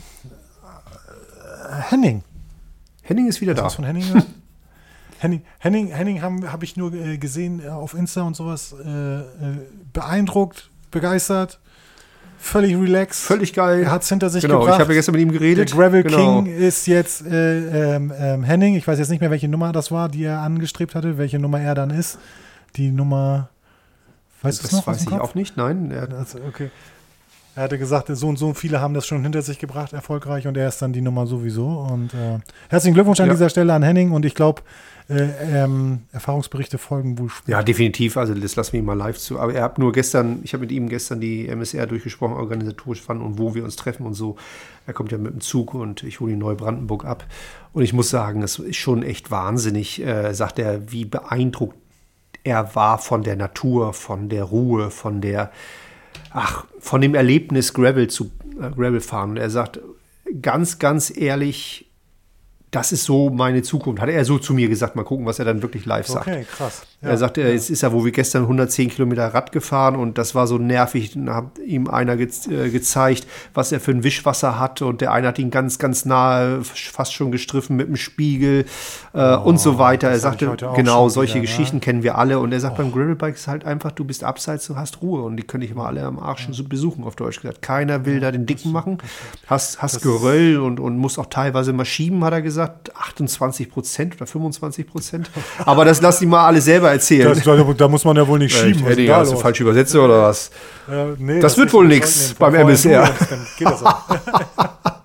äh, Henning. Henning ist wieder Hast du da. was von Henning gehört? Henning, Henning, Henning habe hab ich nur äh, gesehen äh, auf Insta und sowas. Äh, äh, beeindruckt, begeistert, völlig relaxed. Völlig geil. Er hat es hinter sich Genau, gebracht. ich habe ja gestern mit ihm Der geredet. Gravel genau. King ist jetzt äh, ähm, ähm, Henning. Ich weiß jetzt nicht mehr, welche Nummer das war, die er angestrebt hatte, welche Nummer er dann ist. Die Nummer, weißt du es Das noch? aus weiß dem ich Kopf? auch nicht, nein. Er hat, Also, okay. Er hatte gesagt, so und so viele haben das schon hinter sich gebracht, erfolgreich, und er ist dann die Nummer sowieso. Und äh, herzlichen Glückwunsch an Ja. dieser Stelle an Henning, und ich glaube, äh, ähm, Erfahrungsberichte folgen wohl später. ja, definitiv. Also das lassen wir ihn mal live zu. Aber er hat nur gestern, ich habe mit ihm gestern die M S R durchgesprochen, organisatorisch wann und wo wir uns treffen und so. Er kommt ja mit dem Zug und ich hole ihn Neubrandenburg ab. Und ich muss sagen, es ist schon echt wahnsinnig, äh, sagt er, wie beeindruckt er war von der Natur, von der Ruhe, von der, ach, von dem Erlebnis Gravel zu äh, Gravel fahren. Und er sagt, ganz, ganz ehrlich, das ist so meine Zukunft. Hat er so zu mir gesagt. Mal gucken, was er dann wirklich live sagt. Okay, krass. Ja. Er sagte, jetzt ist er, wo wir gestern hundertzehn Kilometer Rad gefahren und das war so nervig. Dann hat ihm einer ge äh, gezeigt, was er für ein Wischwasser hat, und der eine hat ihn ganz, ganz nahe, fast schon gestriffen mit dem Spiegel äh, und so weiter. Er das hab ich sagte, heute auch genau, schon solche wieder, Geschichten ne? kennen wir alle. Und er sagt, beim Gravelbike ist halt einfach, du bist abseits, du hast Ruhe, und die können dich mal alle am Arsch so besuchen, auf Deutsch gesagt. Keiner will da den Dicken machen. Hast, hast Geröll und, und musst auch teilweise mal schieben, hat er gesagt. achtundzwanzig Prozent oder fünfundzwanzig Prozent. Aber das lass die mal alle selber erzählen. Das, da, da muss man ja wohl nicht schieben. Ich, was ist Eddie, da hast du los? falsch übersetzt oder was? Äh, nee, Das wird ist- wohl wir nix sollten den beim vorher M S R. tun, dann geht das auch.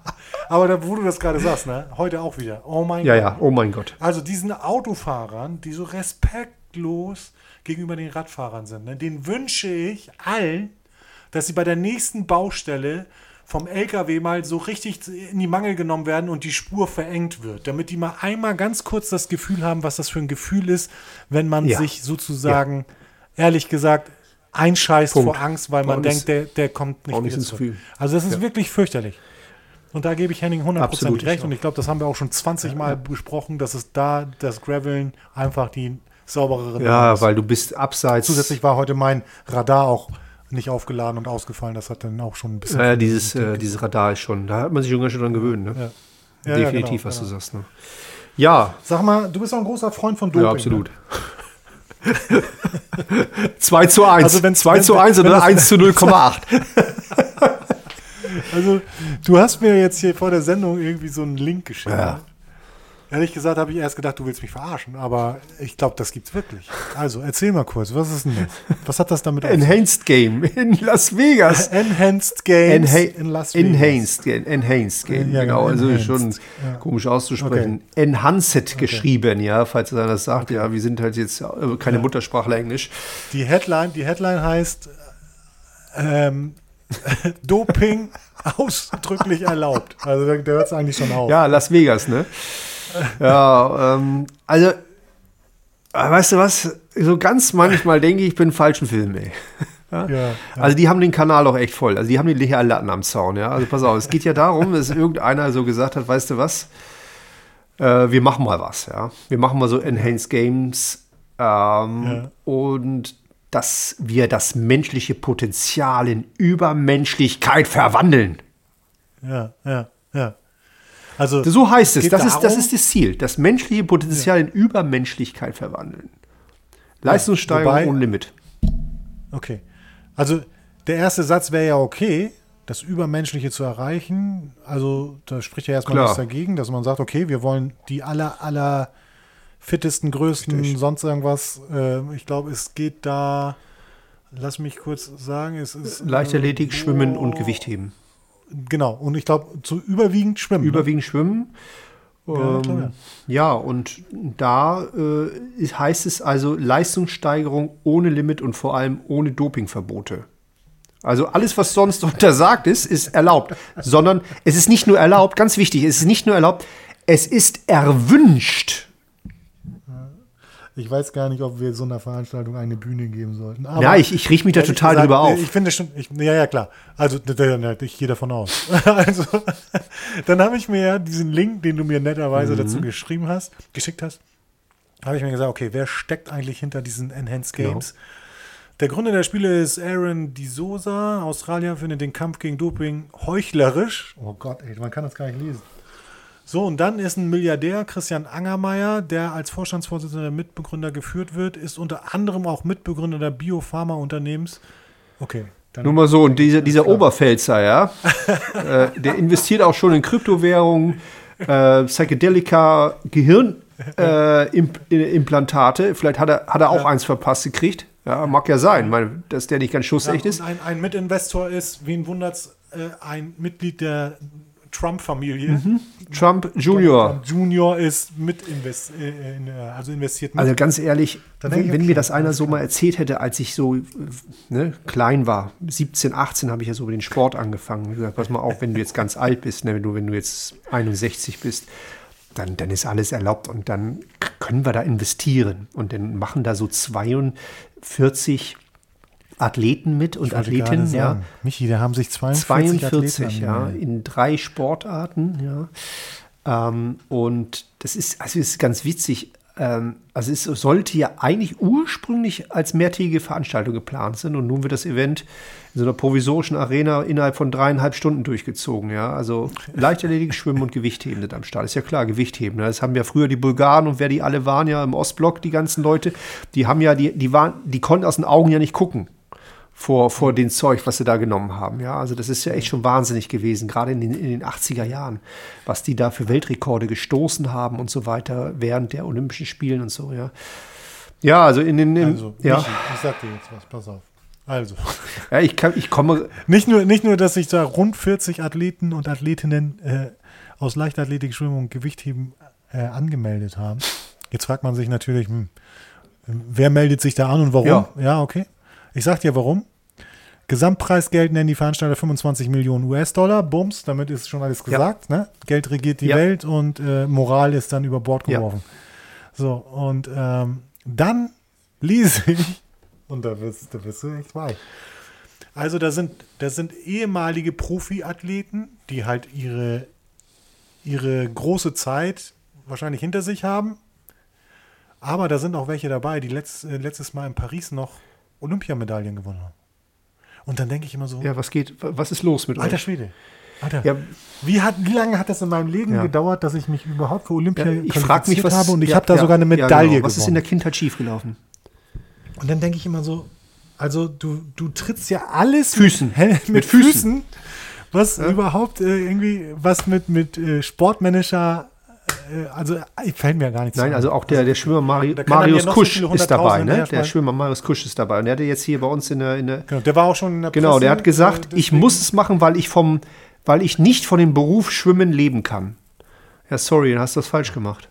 Aber da, wo du das gerade sagst, ne? Heute auch wieder. Oh mein Ja, Gott. ja, oh mein Gott. Also diesen Autofahrern, die so respektlos gegenüber den Radfahrern sind, ne? Denen wünsche ich allen, dass sie bei der nächsten Baustelle vom L K W mal so richtig in die Mangel genommen werden und die Spur verengt wird, damit die mal einmal ganz kurz das Gefühl haben, was das für ein Gefühl ist, wenn man Ja. sich sozusagen, ja. ehrlich gesagt, einscheißt Punkt. vor Angst, weil man Auch denkt, nicht- der, der kommt nicht auch nicht wieder ins zurück. Gefühl. Also das ist Ja. wirklich fürchterlich. Und da gebe ich Henning hundert Prozent Absolut, ich recht auch. und ich glaube, das haben wir auch schon zwanzig Mal besprochen, dass es da das Graveln einfach die sauberere Nummer Ja, ist. weil du bist abseits. Zusätzlich war heute mein Radar auch nicht aufgeladen und ausgefallen. Das hat dann auch schon ein bisschen... Ja, dieses, äh, dieses Radar ist schon, da hat man sich schon ganz schön dran gewöhnt. Ne? Ja. Ja, ja, Definitiv, genau, was genau. du sagst. Ne? Ja, Sag mal, du bist auch ein großer Freund von Doping. ja, absolut. zwei zu eins. Also wenn's- zwei wenn- zu wenn- eins wenn oder das- eins zu null Komma acht. Ne? Also, du hast mir jetzt hier vor der Sendung irgendwie so einen Link geschickt. Ja. Ne? Ehrlich gesagt habe ich erst gedacht, du willst mich verarschen, aber ich glaube, das gibt's wirklich. Also, erzähl mal kurz, was ist denn das? Was hat das damit auf sich? Enhanced Game in Las Vegas. Enhanced Games Enha in Las Vegas. Enhanced, Game, Enhanced Game, Ja, genau. Also enhanced. schon Ja. komisch auszusprechen. Enhanced geschrieben, ja, falls einer das sagt. Ja, wir sind halt jetzt äh, keine Muttersprachler Englisch. Die Headline, die Headline heißt ähm, Doping ausdrücklich erlaubt. Also da, da hört es eigentlich schon auf. Ja, Las Vegas, ne? Ja, ähm, also, äh, weißt du was? So ganz manchmal denke ich, ich bin im falschen Film, ey. Ja? Ja, ja. Also die haben den Kanal auch echt voll. Also die haben die Latten am Zaun, ja. Also pass auf, es geht ja darum, dass irgendeiner so gesagt hat, weißt du was? Äh, wir machen mal was, ja. Wir machen mal so Enhanced Games ähm, Ja. und dass wir das menschliche Potenzial in Übermenschlichkeit verwandeln. Ja, ja, ja. Also, So heißt es. geht Das ist, das darum- ist das Ziel. Das menschliche Potenzial in Übermenschlichkeit verwandeln. Leistungssteigerung wobei- ohne Limit. okay. Also, der erste Satz wäre ja okay, das Übermenschliche zu erreichen. Also, da spricht ja erstmal Klar. nichts dagegen, dass man sagt, okay, wir wollen die aller, aller fittesten, größten, Richtig. sonst irgendwas. Äh, ich glaube, es geht da, lass mich kurz sagen, es ist. Leichtathletik, äh, Schwimmen oh, und Gewichtheben. Genau, und ich glaube, zu überwiegend schwimmen. ne? Überwiegend Schwimmen. Ja, Ähm, klar, ja. ja, und da äh, ist- heißt es also Leistungssteigerung ohne Limit und vor allem ohne Dopingverbote. Also alles, was sonst untersagt ist, ist erlaubt. Sondern es ist nicht nur erlaubt, ganz wichtig, es ist nicht nur erlaubt, es ist erwünscht. Ich weiß gar nicht, ob wir so einer Veranstaltung eine Bühne geben sollten. Aber Ja, ich, ich riech mich da ehrlich total gesagt, drüber auf. Ich finde schon, ich, ja, ja, klar. Also, d- d- d- ich gehe davon aus. Also, dann habe ich mir ja diesen Link, den du mir netterweise Mhm. dazu geschrieben hast, geschickt hast, habe ich mir gesagt, okay, wer steckt eigentlich hinter diesen Enhanced Genau. Games? Der Gründer der Spiele ist Aaron D'Souza. Australier findet den Kampf gegen Doping heuchlerisch. Oh Gott, ey, man kann das gar nicht lesen. So, und dann ist ein Milliardär, Christian Angermeier, der als Vorstandsvorsitzender der Mitbegründer geführt wird, ist unter anderem auch Mitbegründer der Biopharma-Unternehmens. Okay. Dann Nur mal so, und dieser, dieser klar. Oberpfälzer, ja, äh, der investiert auch schon in Kryptowährungen, äh, Psychedelika, Gehirnimplantate. Äh, Vielleicht hat er, hat er auch eins verpasst gekriegt. Ja, mag ja sein, meine, dass der nicht ganz ja, schussecht und ist. ein, ein Mitinvestor ist, wen wundert's, äh, ein Mitglied der Trump-Familie. Trump Junior. Trump Junior ist mit invest, äh, in, äh, also investiert mit. Also ganz ehrlich, Dann denke wenn, ich, wenn okay, mir das einer alles so klar. mal erzählt hätte, als ich so äh, ne, klein war, siebzehn, achtzehn habe ich ja so den Sport angefangen. Ich hab gesagt, pass mal auf, wenn du jetzt ganz alt bist, ne, wenn, du, wenn du jetzt einundsechzig bist, dann, dann ist alles erlaubt und dann k- können wir da investieren. Und dann machen da so zweiundvierzig Athleten mit und Ich wollte gerade Athletinnen, ja. sagen, Michi, da haben sich zweiundvierzig, zweiundvierzig, Athleten ja, angemeldet. in drei Sportarten, ja. Ähm, und das ist, also ist ganz witzig. Ähm, also es sollte ja eigentlich ursprünglich als mehrtägige Veranstaltung geplant sein und nun wird das Event in so einer provisorischen Arena innerhalb von dreieinhalb Stunden durchgezogen, ja. Also Leichtathletik, Schwimmen und Gewichtheben sind am Start. Ist ja klar, Gewichtheben. Ne? Das haben ja früher die Bulgaren und wer die alle waren ja im Ostblock, die ganzen Leute, die haben ja, die, die waren, die konnten aus den Augen ja nicht gucken. Vor, vor dem Zeug, was sie da genommen haben. Ja, also das ist ja echt schon wahnsinnig gewesen, gerade in den, in den achtziger Jahren, was die da für Weltrekorde gestoßen haben und so weiter während der Olympischen Spielen und so, ja. Ja, also in den, in, Also, ja, Michi, ich sag dir jetzt was, pass auf. Also, ja ich, kann, ich komme, nicht nur, nicht nur, dass sich da rund vierzig Athleten und Athletinnen äh, aus Leichtathletik, Schwimmen und Gewichtheben äh, angemeldet haben. Jetzt fragt man sich natürlich, hm, wer meldet sich da an und warum? Ja, ja okay. Ich sag dir warum. Gesamtpreisgeld nennen die Veranstalter fünfundzwanzig Millionen U S-Dollar. Bums, damit ist schon alles gesagt. Ja. Ne? Geld regiert die ja. Welt und äh, Moral ist dann über Bord geworfen. Ja. So, und ähm, dann lese ich, und da wirst, da wirst du echt weich. Also da sind, das sind ehemalige Profiathleten, die halt ihre, ihre große Zeit wahrscheinlich hinter sich haben. Aber da sind auch welche dabei, die letzt, äh, letztes Mal in Paris noch Olympiamedaillen gewonnen haben. Und dann denke ich immer so, ja, was geht, was ist los mit Alter euch? Schwede, Alter, ja. wie, hat, wie lange hat das in meinem Leben ja. gedauert, dass ich mich überhaupt für Olympia ja, ich frag mich, was, habe und ich ja, habe da ja, sogar eine Medaille ja, genau. gewonnen. Was ist in der Kindheit schiefgelaufen? Und dann denke ich immer so, also du, du trittst ja alles Füßen. Mit, mit, mit Füßen. Füßen, was ja. überhaupt äh, irgendwie, was mit, mit äh, Sportmanager, äh, also äh, fällt mir gar nichts Nein, an. also auch der, der Schwimmer Mari, Marius ja Kusch so ist dabei, ne? Der Schwimmer Marius Kusch ist dabei. Und der hatte jetzt hier bei uns in der, in der genau, der war auch schon in der Presse. Genau, der hat gesagt, äh, ich muss es machen, weil ich vom, weil ich nicht von dem Beruf Schwimmen leben kann. Ja, sorry, dann hast du das falsch gemacht.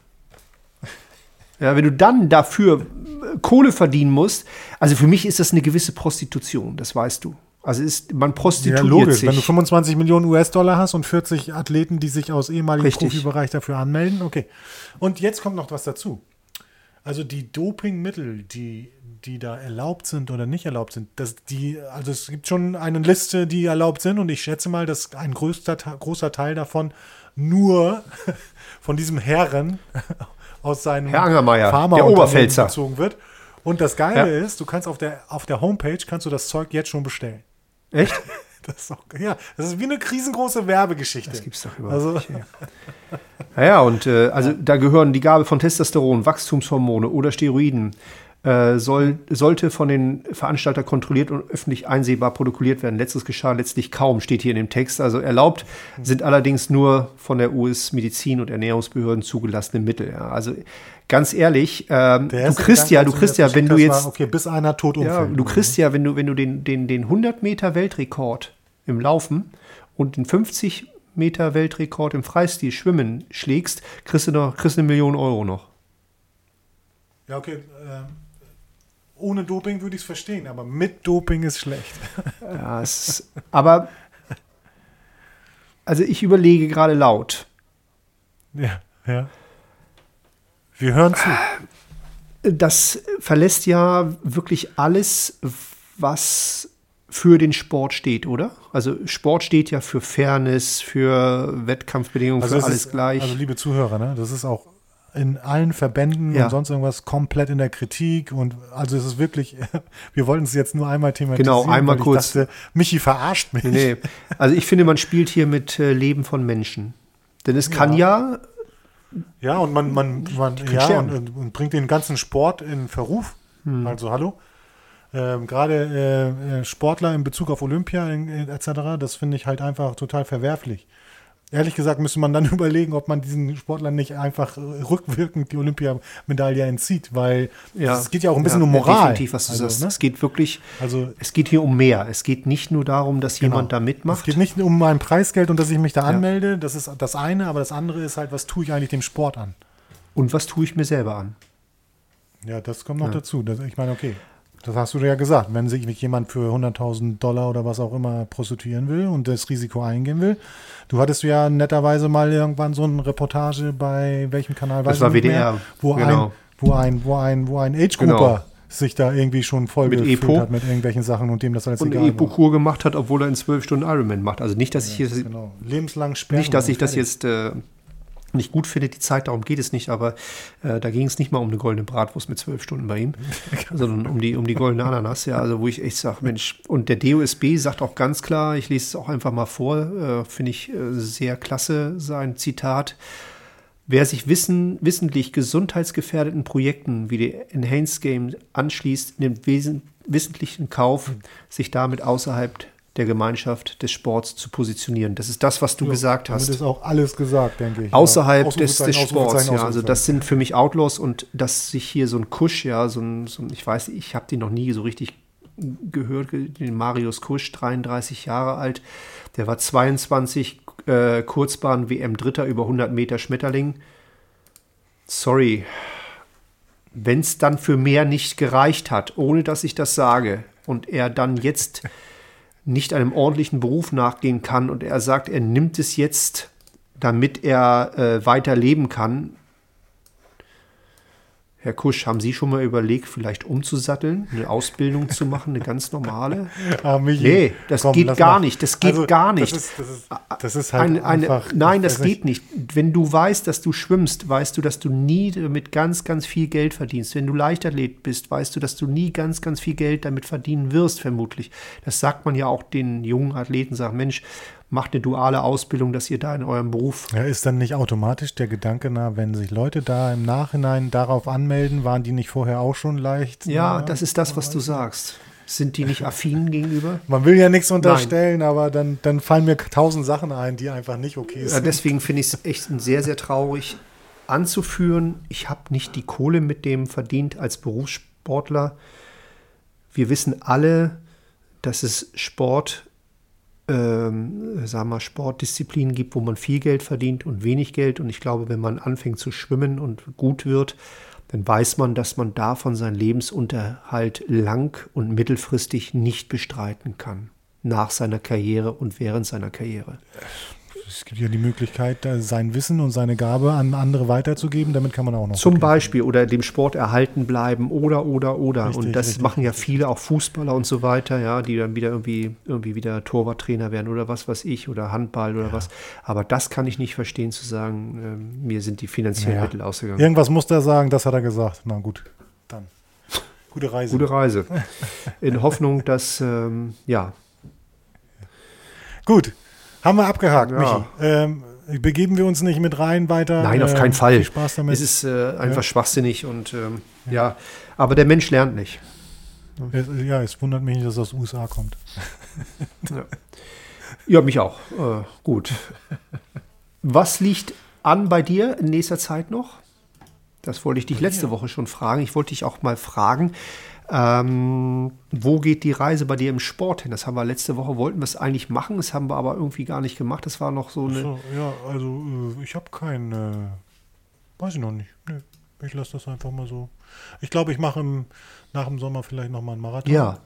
Ja, wenn du dann dafür Kohle verdienen musst, also für mich ist das eine gewisse Prostitution, das weißt du. Also ist, man prostituiert ja, logisch. sich. Wenn du fünfundzwanzig Millionen U S-Dollar hast und vierzig Athleten, die sich aus ehemaligen Richtig. Profibereich dafür anmelden, okay. Und jetzt kommt noch was dazu. Also die Dopingmittel, die, die da erlaubt sind oder nicht erlaubt sind, dass die, also es gibt schon eine Liste, die erlaubt sind und ich schätze mal, dass ein größter, großer Teil davon nur von diesem Herren aus seinem Herr Angermeier, Pharma- der Oberpfälzer, bezogen wird. Und das Geile ja. ist, du kannst auf der, auf der Homepage kannst du das Zeug jetzt schon bestellen. Echt? Das ist auch, ja, das ist wie eine riesengroße Werbegeschichte. Das gibt's doch überhaupt also, nicht. Ja, ja, und äh, also ja. da gehören die Gabe von Testosteron, Wachstumshormone oder Steroiden äh, soll, sollte von den Veranstaltern kontrolliert und öffentlich einsehbar protokolliert werden. Letztes geschah letztlich kaum, steht hier in dem Text. Also erlaubt sind allerdings nur von der U S-Medizin- und Ernährungsbehörden zugelassene Mittel. Ja. Also ganz ehrlich, ähm, du kriegst ja, du kriegst ja, wenn du jetzt, war, okay, bis einer tot umfällt. Ja, du kriegst ja, wenn du, wenn du den, den, den hundert Meter Weltrekord im Laufen und den fünfzig Meter Weltrekord im Freistil Schwimmen schlägst, kriegst du noch, kriegst eine Million Euro noch. Ja, okay, äh, ohne Doping würde ich es verstehen, aber mit Doping ist schlecht. Ja, es ist, aber also ich überlege gerade laut. Ja, ja. Wir hören zu. Das verlässt ja wirklich alles, was für den Sport steht, oder? Also Sport steht ja für Fairness, für Wettkampfbedingungen, also für alles ist, gleich. Also liebe Zuhörer, ne, das ist auch in allen Verbänden ja. und sonst irgendwas komplett in der Kritik und also es ist wirklich, wir wollten es jetzt nur einmal thematisieren. Genau, einmal weil kurz. Ich dachte, Michi verarscht mich. Nee, also ich finde, man spielt hier mit äh, Leben von Menschen. Denn es kann ja, ja Ja, und man, man, man ja, und, und bringt den ganzen Sport in Verruf. Hm. Also, hallo. Ähm, Gerade äh, Sportler in Bezug auf Olympia äh, et cetera, das finde ich halt einfach total verwerflich. Ehrlich gesagt müsste man dann überlegen, ob man diesen Sportlern nicht einfach rückwirkend die Olympiamedaille entzieht, weil ja, es geht ja auch ein bisschen ja, um Moral. Ja, definitiv, was du also, sagst. Ne? Es geht wirklich, also, es geht hier um mehr. Es geht nicht nur darum, dass genau. jemand da mitmacht. Es geht nicht um mein Preisgeld und dass ich mich da ja. anmelde, das ist das eine, aber das andere ist halt, was tue ich eigentlich dem Sport an? Und was tue ich mir selber an? Ja, das kommt noch ja. dazu. Das, ich meine, okay, das hast du ja gesagt. Wenn sich jemand für hunderttausend Dollar oder was auch immer prostituieren will und das Risiko eingehen will. Du hattest ja netterweise mal irgendwann so eine Reportage bei welchem Kanal? Das war W D R. Mehr, wo, genau. ein, wo ein, wo ein, wo ein Age-Grupper genau. sich da irgendwie schon voll mit gefüllt Epo hat mit irgendwelchen Sachen und dem das alles und egal eine Epo-Kur gemacht hat, obwohl er in zwölf Stunden Ironman macht. Also nicht, dass ja, ich hier genau. lebenslang sperren. Nicht, dass ich das jetzt äh, nicht gut finde, die Zeit, darum geht es nicht, aber äh, da ging es nicht mal um eine goldene Bratwurst mit zwölf Stunden bei ihm, sondern um die, um die goldene Ananas, ja, also wo ich echt sage, Mensch, und der D O S B sagt auch ganz klar, ich lese es auch einfach mal vor, äh, finde ich äh, sehr klasse, sein Zitat: Wer sich wissen, wissentlich gesundheitsgefährdeten Projekten wie die Enhanced Game anschließt, nimmt wesen, wissentlich in Kauf, sich damit außerhalb der Gemeinschaft des Sports zu positionieren. Das ist das, was du ja, gesagt hast. Das ist auch alles gesagt, denke ich. Außerhalb ja, des, des Sports, ja. Also das sind für mich Outlaws und dass sich hier so ein Kusch, ja, so ein, so ein ich weiß, ich habe den noch nie so richtig gehört, den Marius Kusch, dreiunddreißig Jahre alt, der war zweiundzwanzig äh, Kurzbahn-W M-Dritter über hundert Meter Schmetterling. Sorry, wenn es dann für mehr nicht gereicht hat, ohne dass ich das sage, und er dann jetzt nicht einem ordentlichen Beruf nachgehen kann und er sagt, er nimmt es jetzt, damit er äh, weiter leben kann. Herr Kusch, haben Sie schon mal überlegt, vielleicht umzusatteln, eine Ausbildung zu machen, eine ganz normale? Ah, Michi, nee, das komm, geht lass gar mal. nicht. Das geht Also, gar nicht. Das ist, das ist, das ist halt eine, eine, einfach... nein, ich das weiß geht nicht. Wenn du weißt, dass du schwimmst, weißt du, dass du nie damit ganz, ganz viel Geld verdienst. Wenn du Leichtathlet bist, weißt du, dass du nie ganz, ganz viel Geld damit verdienen wirst, vermutlich. Das sagt man ja auch den jungen Athleten, sagt, Mensch, macht eine duale Ausbildung, dass ihr da in eurem Beruf... Ja, ist dann nicht automatisch der Gedanke nah, wenn sich Leute da im Nachhinein darauf anmelden, waren die nicht vorher auch schon leicht? Ja, na, das ist das, was du sagst. Sind die nicht affin gegenüber? Man will ja nichts unterstellen, Nein. aber dann, dann fallen mir tausend Sachen ein, die einfach nicht okay sind. Ja, deswegen finde ich es echt sehr, sehr traurig anzuführen. Ich habe nicht die Kohle mit dem verdient als Berufssportler. Wir wissen alle, dass es Sport Ähm, sagen wir, Sportdisziplinen gibt, wo man viel Geld verdient und wenig Geld. Und ich glaube, wenn man anfängt zu schwimmen und gut wird, dann weiß man, dass man davon seinen Lebensunterhalt lang- und mittelfristig nicht bestreiten kann. Nach seiner Karriere und während seiner Karriere. Es gibt ja die Möglichkeit, sein Wissen und seine Gabe an andere weiterzugeben. Damit kann man auch noch. Zum Beispiel oder dem Sport erhalten bleiben oder, oder, oder. Richtig, und das richtig, machen ja richtig. viele, auch Fußballer und so weiter, ja, die dann wieder irgendwie, irgendwie wieder Torwarttrainer werden oder was weiß ich oder Handball oder ja. was. Aber das kann ich nicht verstehen, zu sagen, ähm, mir sind die finanziellen ja. Mittel ausgegangen. Irgendwas muss der sagen, das hat er gesagt. Na gut, dann. Gute Reise. Gute Reise. In Hoffnung, dass, ähm, ja. Gut. Haben wir abgehakt, Ja. Michi. Ähm, begeben wir uns nicht mit rein weiter? Nein, auf Ähm, keinen Fall. Viel Spaß damit. Es ist äh, einfach Ja. schwachsinnig und ähm, ja. ja, aber der Mensch lernt nicht. Es, ja, es wundert mich nicht, dass das aus den U S A kommt. Ja, ja mich auch. Äh, gut. Was liegt an bei dir in nächster Zeit noch? Das wollte ich dich letzte Woche schon fragen. Ich wollte dich auch mal fragen, ähm, wo geht die Reise bei dir im Sport hin? Das haben wir letzte Woche, wollten wir es eigentlich machen, das haben wir aber irgendwie gar nicht gemacht. Das war noch so eine... So, ja, also äh, ich habe kein, äh, weiß ich noch nicht. Nee, ich lasse das einfach mal so. Ich glaube, ich mache im, nach dem Sommer vielleicht nochmal einen Marathon. Ja.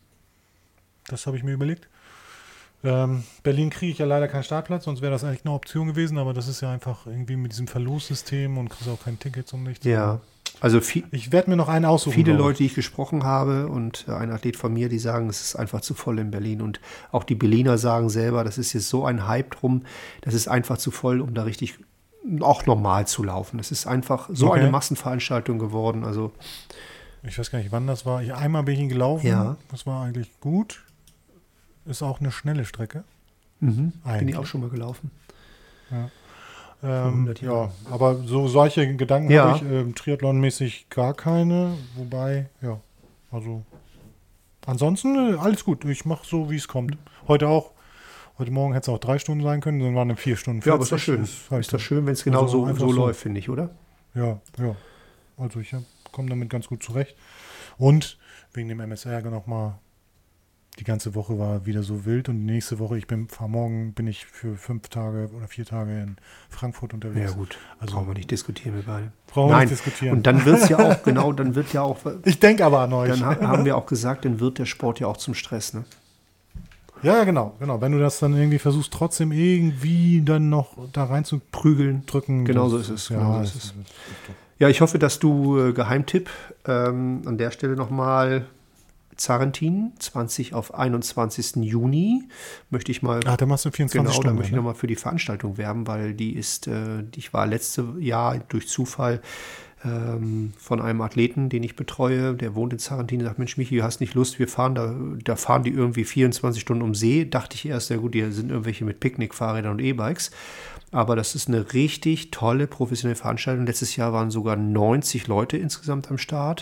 Das habe ich mir überlegt. Ähm, Berlin kriege ich ja leider keinen Startplatz, sonst wäre das eigentlich eine Option gewesen, aber das ist ja einfach irgendwie mit diesem Verlossystem und kriegst auch kein Ticket zum Nichts. Ja. Also viel, ich werde mir noch einen aussuchen. Viele glaube ich. Leute, die ich gesprochen habe und ein Athlet von mir, die sagen, es ist einfach zu voll in Berlin. Und auch die Berliner sagen selber, das ist jetzt so ein Hype drum, das ist einfach zu voll, um da richtig auch normal zu laufen. Das ist einfach so Okay. eine Massenveranstaltung geworden. Also Ich weiß gar nicht, wann das war. Ich, einmal bin ich ihn gelaufen. Ja. Das war eigentlich gut. Ist auch eine schnelle Strecke. mhm, bin Eigentlich. ich auch schon mal gelaufen. Ja. Ähm, hundert ja, Jahre. aber so solche Gedanken Ja. habe ich ähm, Triathlon-mäßig gar keine. Wobei, ja, also ansonsten äh, alles gut. Ich mache so, wie es kommt. Heute auch. Heute Morgen hätte es auch drei Stunden sein können, dann waren es vier Stunden. Ja, aber ist doch vierzig. schön. Ist halt Ist doch schön, wenn es genau Also so, einfach so so. läuft, finde ich, oder? Ja, ja. Also ich komme damit ganz gut zurecht. Und wegen dem M S R nochmal, die ganze Woche war wieder so wild und die nächste Woche, ich bin, fahr morgen bin ich für fünf Tage oder vier Tage in Frankfurt unterwegs. Ja gut, Also- brauchen wir nicht diskutieren, wir beide. Brauchen wir Nein, nicht diskutieren. und dann wird es ja auch, genau, dann wird ja auch, Ich denke aber an euch. dann ha- haben wir auch gesagt, dann wird der Sport ja auch zum Stress, ne? Ja, ja, genau, genau. Wenn du das dann irgendwie versuchst, trotzdem irgendwie dann noch da rein zu Prügeln. drücken. Genau das- so ist es, Ja, genau so das ist es. ist- Ja, ich hoffe, dass du, äh, Geheimtipp, ähm, an der Stelle nochmal Zarentin, zwanzig auf einundzwanzigsten Juni, möchte ich mal, Ach, da machst du vierundzwanzig genau, da Stunden. möchte ich ne? nochmal für die Veranstaltung werben, weil die ist, äh, ich war letztes Jahr durch Zufall ähm, von einem Athleten, den ich betreue, der wohnt in Zarentin, sagt, Mensch, Michi, du hast nicht Lust, wir fahren da, da fahren die irgendwie vierundzwanzig Stunden um See, dachte ich erst, ja gut, die sind irgendwelche mit Picknickfahrrädern und E-Bikes, aber das ist eine richtig tolle, professionelle Veranstaltung. Letztes Jahr waren sogar neunzig Leute insgesamt am Start.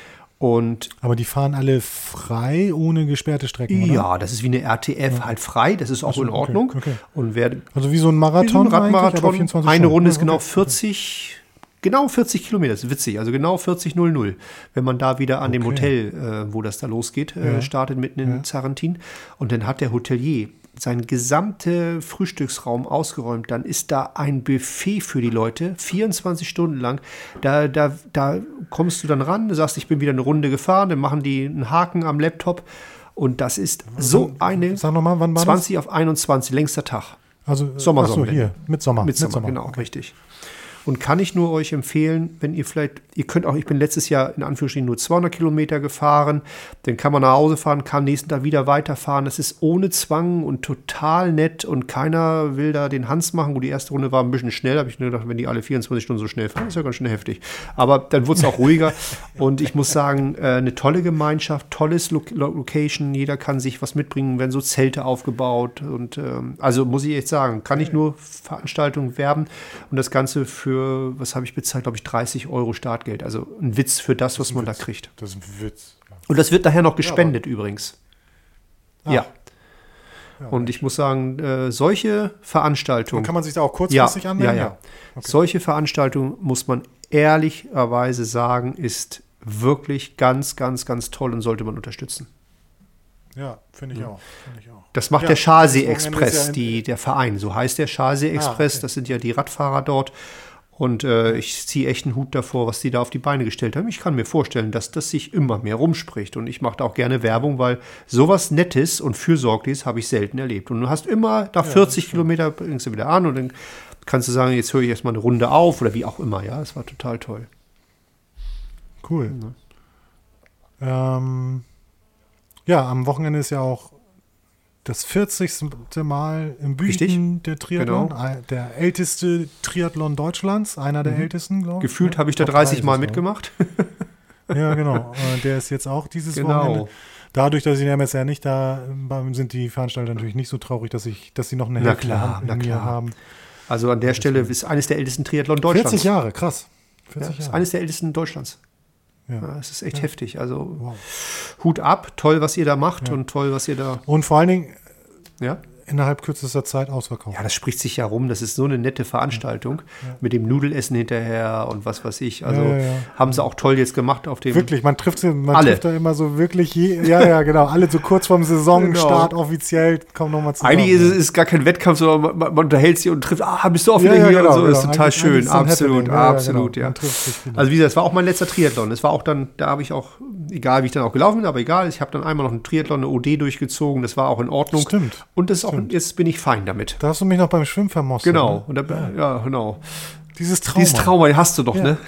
Und Aber die fahren alle frei, ohne gesperrte Strecken, oder? ja, das ist wie eine R T F, halt frei, das ist auch Ach so, in okay, Ordnung. okay. Und wer Also wie so ein wie so Marathon ein eigentlich, aber Radmarathon, vierundzwanzig eine Stunden. Runde ist Ja, genau okay. vierzig, genau vierzig Kilometer, das ist witzig, also genau vierzig null null, wenn man da wieder an dem Okay. Hotel, äh, wo das da losgeht, äh, Ja. startet, mitten in Ja. Zarentin. Und dann hat der Hotelier sein gesamter Frühstücksraum ausgeräumt. Dann ist da ein Buffet für die Leute, vierundzwanzig Stunden lang. Da, da, da kommst du dann ran, du sagst, ich bin wieder eine Runde gefahren, dann machen die einen Haken am Laptop. Und das ist so eine Sag noch mal, wann war zwanzig auf einundzwanzig, längster Tag. Also Sommersonnenwende. Ach so, hier, mit Sommer. Mit Sommer, mit Sommer. genau, Okay. richtig. Und kann ich nur euch empfehlen, wenn ihr vielleicht, ihr könnt auch, ich bin letztes Jahr in Anführungsstrichen nur zweihundert Kilometer gefahren, dann kann man nach Hause fahren, kann nächsten Tag wieder weiterfahren. Das ist ohne Zwang und total nett und keiner will da den Hans machen. Gut, die erste Runde war ein bisschen schnell, habe ich nur gedacht, wenn die alle vierundzwanzig Stunden so schnell fahren, ist ja ganz schön heftig. Aber dann wurde es auch ruhiger und ich muss sagen, äh, eine tolle Gemeinschaft, tolles Lo- Location, jeder kann sich was mitbringen, werden so Zelte aufgebaut und ähm, also muss ich echt sagen, kann ich nur Veranstaltungen werben und das Ganze für Für, was habe ich bezahlt, glaube ich, dreißig Euro Startgeld. Also ein Witz für das, was man da kriegt. Das ist ein Witz. Ja. Und das wird daher noch gespendet übrigens. Ah. Ja. Und ich muss sagen, äh, solche Veranstaltungen. Und kann man sich da auch kurzfristig ja, anmelden? Ja, ja. Okay. Solche Veranstaltungen, muss man ehrlicherweise sagen, ist wirklich ganz, ganz, ganz toll und sollte man unterstützen. Ja, finde ich auch. Find ich auch. Das macht Ja, der Schalsee das Wochenende Express, ist ja in- die, der Verein. So heißt der Schalsee Express. Ah, okay. Das sind ja die Radfahrer dort. Und äh, ich ziehe echt einen Hut davor, was die da auf die Beine gestellt haben. Ich kann mir vorstellen, dass das sich immer mehr rumspricht. Und ich mache da auch gerne Werbung, weil sowas Nettes und Fürsorgliches habe ich selten erlebt. Und du hast immer nach vierzig Kilometer bringst du wieder an und dann kannst du sagen, jetzt höre ich erstmal eine Runde auf oder wie auch immer. Ja, es war total toll. Cool. Ähm, ja, am Wochenende ist ja auch das vierzigste Mal im Richtig. Büchen der Triathlon. Genau. Ein- Der älteste Triathlon Deutschlands, einer der ältesten, glaube ich. Gefühlt ne? habe ich da Top drei dreißig ist Mal es, glaub mitgemacht. ich. Ja, genau. Äh, Der ist jetzt auch dieses Genau. Wochenende. Dadurch, dass ich in der M S R nicht da bin, sind die Veranstalter natürlich nicht so traurig, dass, ich, dass sie noch eine Na Hälfte klar, in na mir klar. haben. Also an der Stelle ist eines der ältesten Triathlon Deutschlands. vierzig Jahre, krass. Ja, vierzig ist Jahre. eines der ältesten Deutschlands. Ja. Ja, es ist echt heftig. Also Wow. Hut ab, toll, was ihr da macht Ja. und toll, was ihr da. Und vor allen Dingen Ja? innerhalb kürzester Zeit ausverkauft. Ja, das spricht sich ja rum. Das ist so eine nette Veranstaltung mit dem Nudelessen hinterher und was weiß ich. Also Ja, ja, ja. haben sie auch toll jetzt gemacht auf dem. Wirklich, man trifft, sie- man Alle. trifft da immer so wirklich, je, ja, ja, genau, alle so kurz vorm Saisonstart Genau. offiziell, kommen nochmal zusammen. Eigentlich ist es ist gar kein Wettkampf, sondern man, man, man unterhält sich und trifft, ah, bist du auch wieder Ja, ja, hier genau, und so. Das ist genau. total Eigentlich- schön. eigentlich ist es ein Absolut, Happening. Ja, ja, absolut, genau. ja. Man trifft sich wieder. Also wie gesagt, es war auch mein letzter Triathlon. Es war auch dann, da habe ich auch, egal wie ich dann auch gelaufen bin, aber egal, ich habe dann einmal noch einen Triathlon, eine O D durchgezogen. Das war auch in Ordnung. Stimmt. Und das ist auch, Stimmt. jetzt bin ich fein damit. Da hast du mich noch beim Schwimmen vermostet. Genau. Ne? Und da, ja. genau. Dieses Trauma. Dieses Trauma, den hast du doch, ne?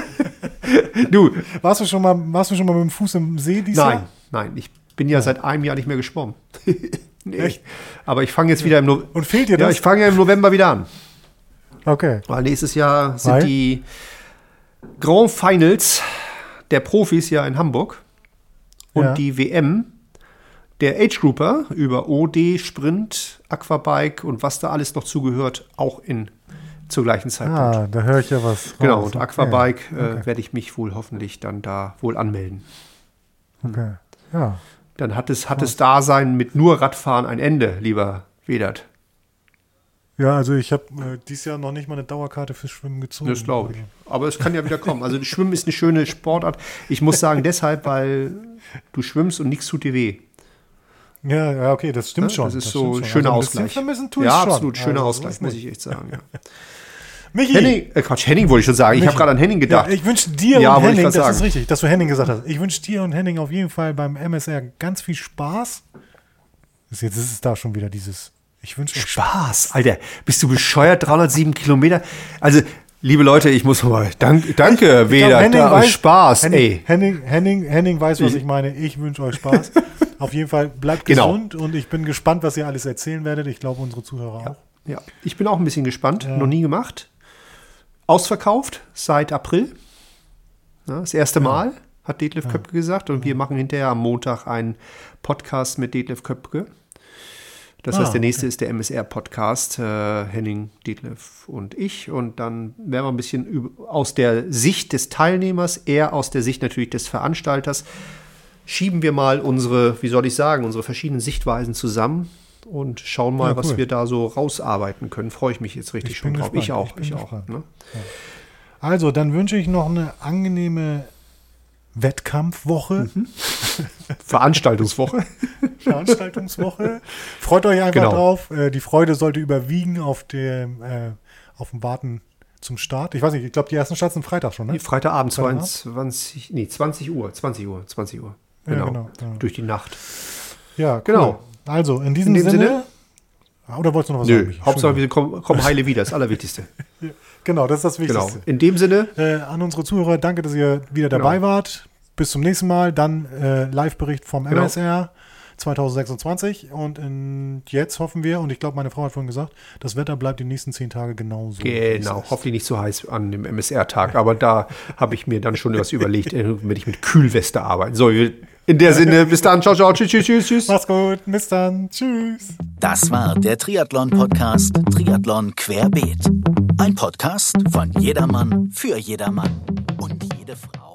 Du, Warst du schon mal, warst du schon mal mit dem Fuß im See dieses nein, Jahr? nein, ich bin ja seit einem Jahr nicht mehr geschwommen. Nee. Echt? Aber ich fange jetzt wieder im November. Und fehlt dir Ja, das? ich fange ja im November wieder an. Okay. Weil nächstes Jahr sind Weil? die Grand Finals der Profis ja in Hamburg. Und Ja. die W M der Age Grouper über O D, Sprint, Aquabike und was da alles noch zugehört, auch in zur gleichen Zeitpunkt. Ah, da höre ich ja was. Genau, raus. und Aquabike Okay. äh, Okay. werde ich mich wohl hoffentlich dann da wohl anmelden. Okay. Ja. Dann hat es, hat es Dasein mit nur Radfahren ein Ende, lieber Wedert. Ja, also ich habe äh, dieses Jahr noch nicht mal eine Dauerkarte fürs Schwimmen gezogen. Das glaube ich. Aber es kann ja wieder kommen. Also Schwimmen ist eine schöne Sportart. Ich muss sagen deshalb, weil du schwimmst und nichts tut dir weh. Ja, ja, okay, das stimmt Ja, schon. das ist stimmt so schon. ein schöner Also ein bisschen Ausgleich. vermissen tue Ja, ich schon. absolut, schöner Also, so Ausgleich, ist muss nicht. ich echt sagen. Ja. Michi! Henning, äh Quatsch, Henning wollte ich schon sagen. Ich Michi. habe gerade an Henning gedacht. Ja, ich wünsche dir Ja, und wollte ich Henning, grad das ist sagen. richtig, dass du Henning gesagt hast. Ich wünsche dir und Henning auf jeden Fall beim M S R ganz viel Spaß. Jetzt ist es da schon wieder dieses, ich wünsche euch Spaß, Alter. Bist du bescheuert? dreihundertsieben Kilometer. Also, liebe Leute, ich muss mal. Dank, danke, Ich glaub, Wedert. Henning Da, weiß- Spaß, Henning, ey. Henning, Henning, Henning weiß, was ich meine. Ich wünsche euch Spaß. Auf jeden Fall bleibt Genau. gesund und ich bin gespannt, was ihr alles erzählen werdet. Ich glaube, unsere Zuhörer auch. Ja, ich bin auch ein bisschen gespannt. Noch nie gemacht. Ausverkauft seit April. Ja, das erste Mal, hat Detlef Köpke gesagt. Und wir machen hinterher am Montag einen Podcast mit Detlef Köpke. Das Ah, heißt, der nächste ist der M S R-Podcast, äh, Henning, Detlef und ich. Und dann werden wir ein bisschen über, aus der Sicht des Teilnehmers, eher aus der Sicht natürlich des Veranstalters, schieben wir mal unsere, wie soll ich sagen, unsere verschiedenen Sichtweisen zusammen und schauen mal, Ja, was cool. wir da so rausarbeiten können. Freue ich mich jetzt richtig Ich schon bin drauf. gespannt, Ich auch, ich bin ich, auch. gespannt. Ne? Also, dann wünsche ich noch eine angenehme Wettkampfwoche. Mhm. Veranstaltungswoche. Veranstaltungswoche. Freut euch einfach Genau. drauf. Äh, die Freude sollte überwiegen auf dem, äh, auf dem Warten zum Start. Ich weiß nicht, ich glaube, die ersten Starts sind Freitag schon, ne? Freitagabend Freitagabend? zwanzig, nee, zwanzig Uhr, zwanzig Uhr, zwanzig Uhr. Genau. Ja, genau, ja. Durch die Nacht. Ja, cool. Genau. Also, in diesem, In dem Sinne. Sinne? Oder wolltest du noch was Nö, sagen? Michi? Hauptsache wir kommen, kommen heile wieder, das Allerwichtigste. Genau, das ist das Genau. Wichtigste. In dem Sinne, Äh, an unsere Zuhörer, danke, dass ihr wieder dabei Genau. wart. Bis zum nächsten Mal. Dann äh, Live-Bericht vom Genau. M S R zwanzig sechsundzwanzig. Und in, jetzt hoffen wir, und ich glaube, meine Frau hat vorhin gesagt, das Wetter bleibt die nächsten zehn Tage genauso. wie es genau, ist. hoffentlich nicht so heiß an dem M S R-Tag, aber da habe ich mir dann schon was überlegt, äh, wenn ich mit Kühlweste arbeite. So, in der Sinne, bis dann, ciao, ciao, tschüss, tschüss, tschüss, tschüss. Mach's gut, bis dann, tschüss. Das war der Triathlon-Podcast Triathlon Querbeet. Ein Podcast von jedermann für jedermann und jede Frau.